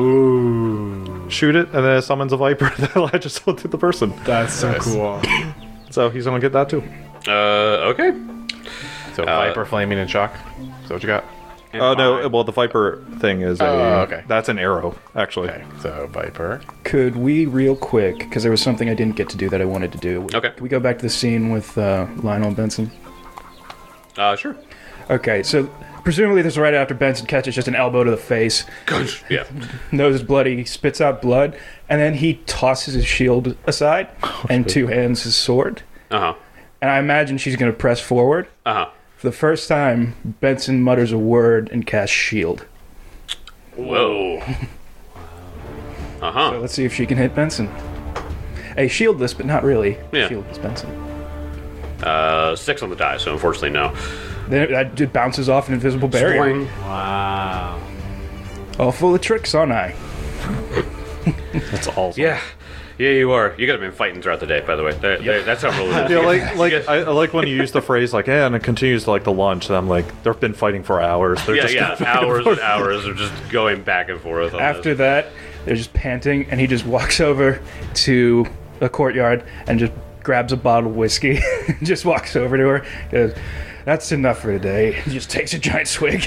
Ooh. Shoot it, and then it summons a Viper that latches onto the person. That's so Nice. cool. So he's gonna get that too. Uh, okay. So Viper, Flaming, and Shock. Is that what you got? Oh no, well the Viper thing is a Oh, okay. that's an arrow actually. Okay, so Viper. Could we, real quick, because there was something I didn't get to do that I wanted to do. Okay. Can we go back to the scene with uh, Lionel Benson? Uh, sure. Okay, so presumably this is right after Benson catches just an elbow to the face, Yeah. nose is bloody, he spits out blood, and then he tosses his shield aside and two hands his sword. Uh huh. And I imagine she's going to press forward. Uh huh. For the first time, Benson mutters a word and casts shield. Whoa. Uh So huh. let's see if she can hit Benson. A shieldless, but not really. Yeah. Shieldless Benson. Uh, six on the die, so unfortunately no. Then it, that just bounces off an invisible barrier. Boing. Wow. All full of tricks, aren't I? That's awesome. Yeah. Yeah, you are. You guys have been fighting throughout the day, by the way. That, that- that's how real it is. Yeah, like like I, I like when you use the phrase like, yeah, and it continues to like the lunch. And I'm like, they've been fighting for hours. They're Yeah, just yeah, hours and hours of just going back and forth. On After this. that, they're just panting, and he just walks over to a courtyard and just grabs a bottle of whiskey and just walks over to her. Goes, "That's enough for today." He just takes a giant swig.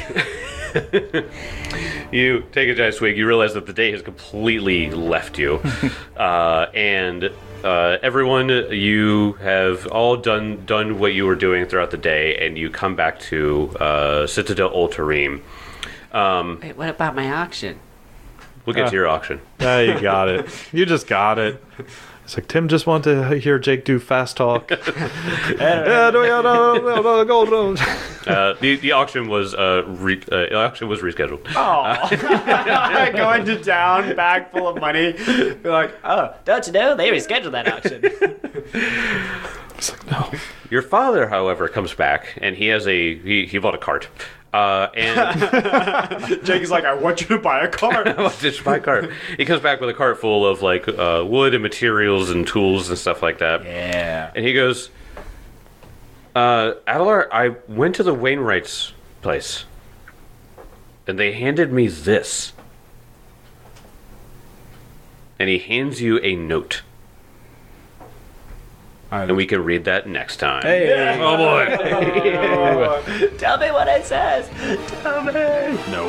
You take a giant swig, you realize that the day has completely left you. uh, and uh, everyone, you have all done done what you were doing throughout the day, and you come back to uh, Citadel Ultarim. Um, Wait, what about my auction? we'll get Uh. to your auction. Yeah, you got it. You just got it. It's like Tim just wanted to hear Jake do fast talk. Yeah, no, yeah, no, no, no, go, no. Uh, the the auction was uh, re- uh, the auction was rescheduled. Going to town, bag full of money. You're like, oh, Don't you know? They rescheduled that auction. It's like no. Your father, however, comes back, and he has a he, he bought a cart. Uh, and Jake is like, I want you to buy a car. it's my cart. He comes back with a cart full of like uh, wood and materials and tools and stuff like that. Yeah. And he goes, uh, Adelar, I went to the Wainwright's place, and they handed me this. And he hands you a note. And we can read that next time. Hey. Oh boy. Tell me what it says. Tell me. No.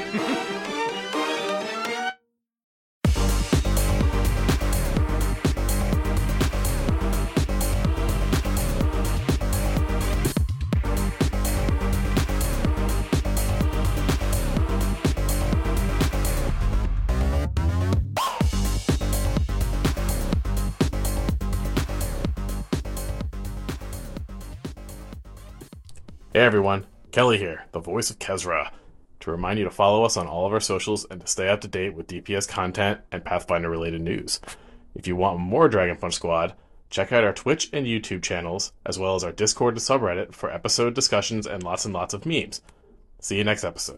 Hey everyone, Kelly here, the voice of Kezra. To remind you to follow us on all of our socials and to stay up to date with D P S content and Pathfinder related news. If you want more Dragon Punch Squad, check out our Twitch and YouTube channels, as well as our Discord and subreddit for episode discussions and lots and lots of memes. See you next episode.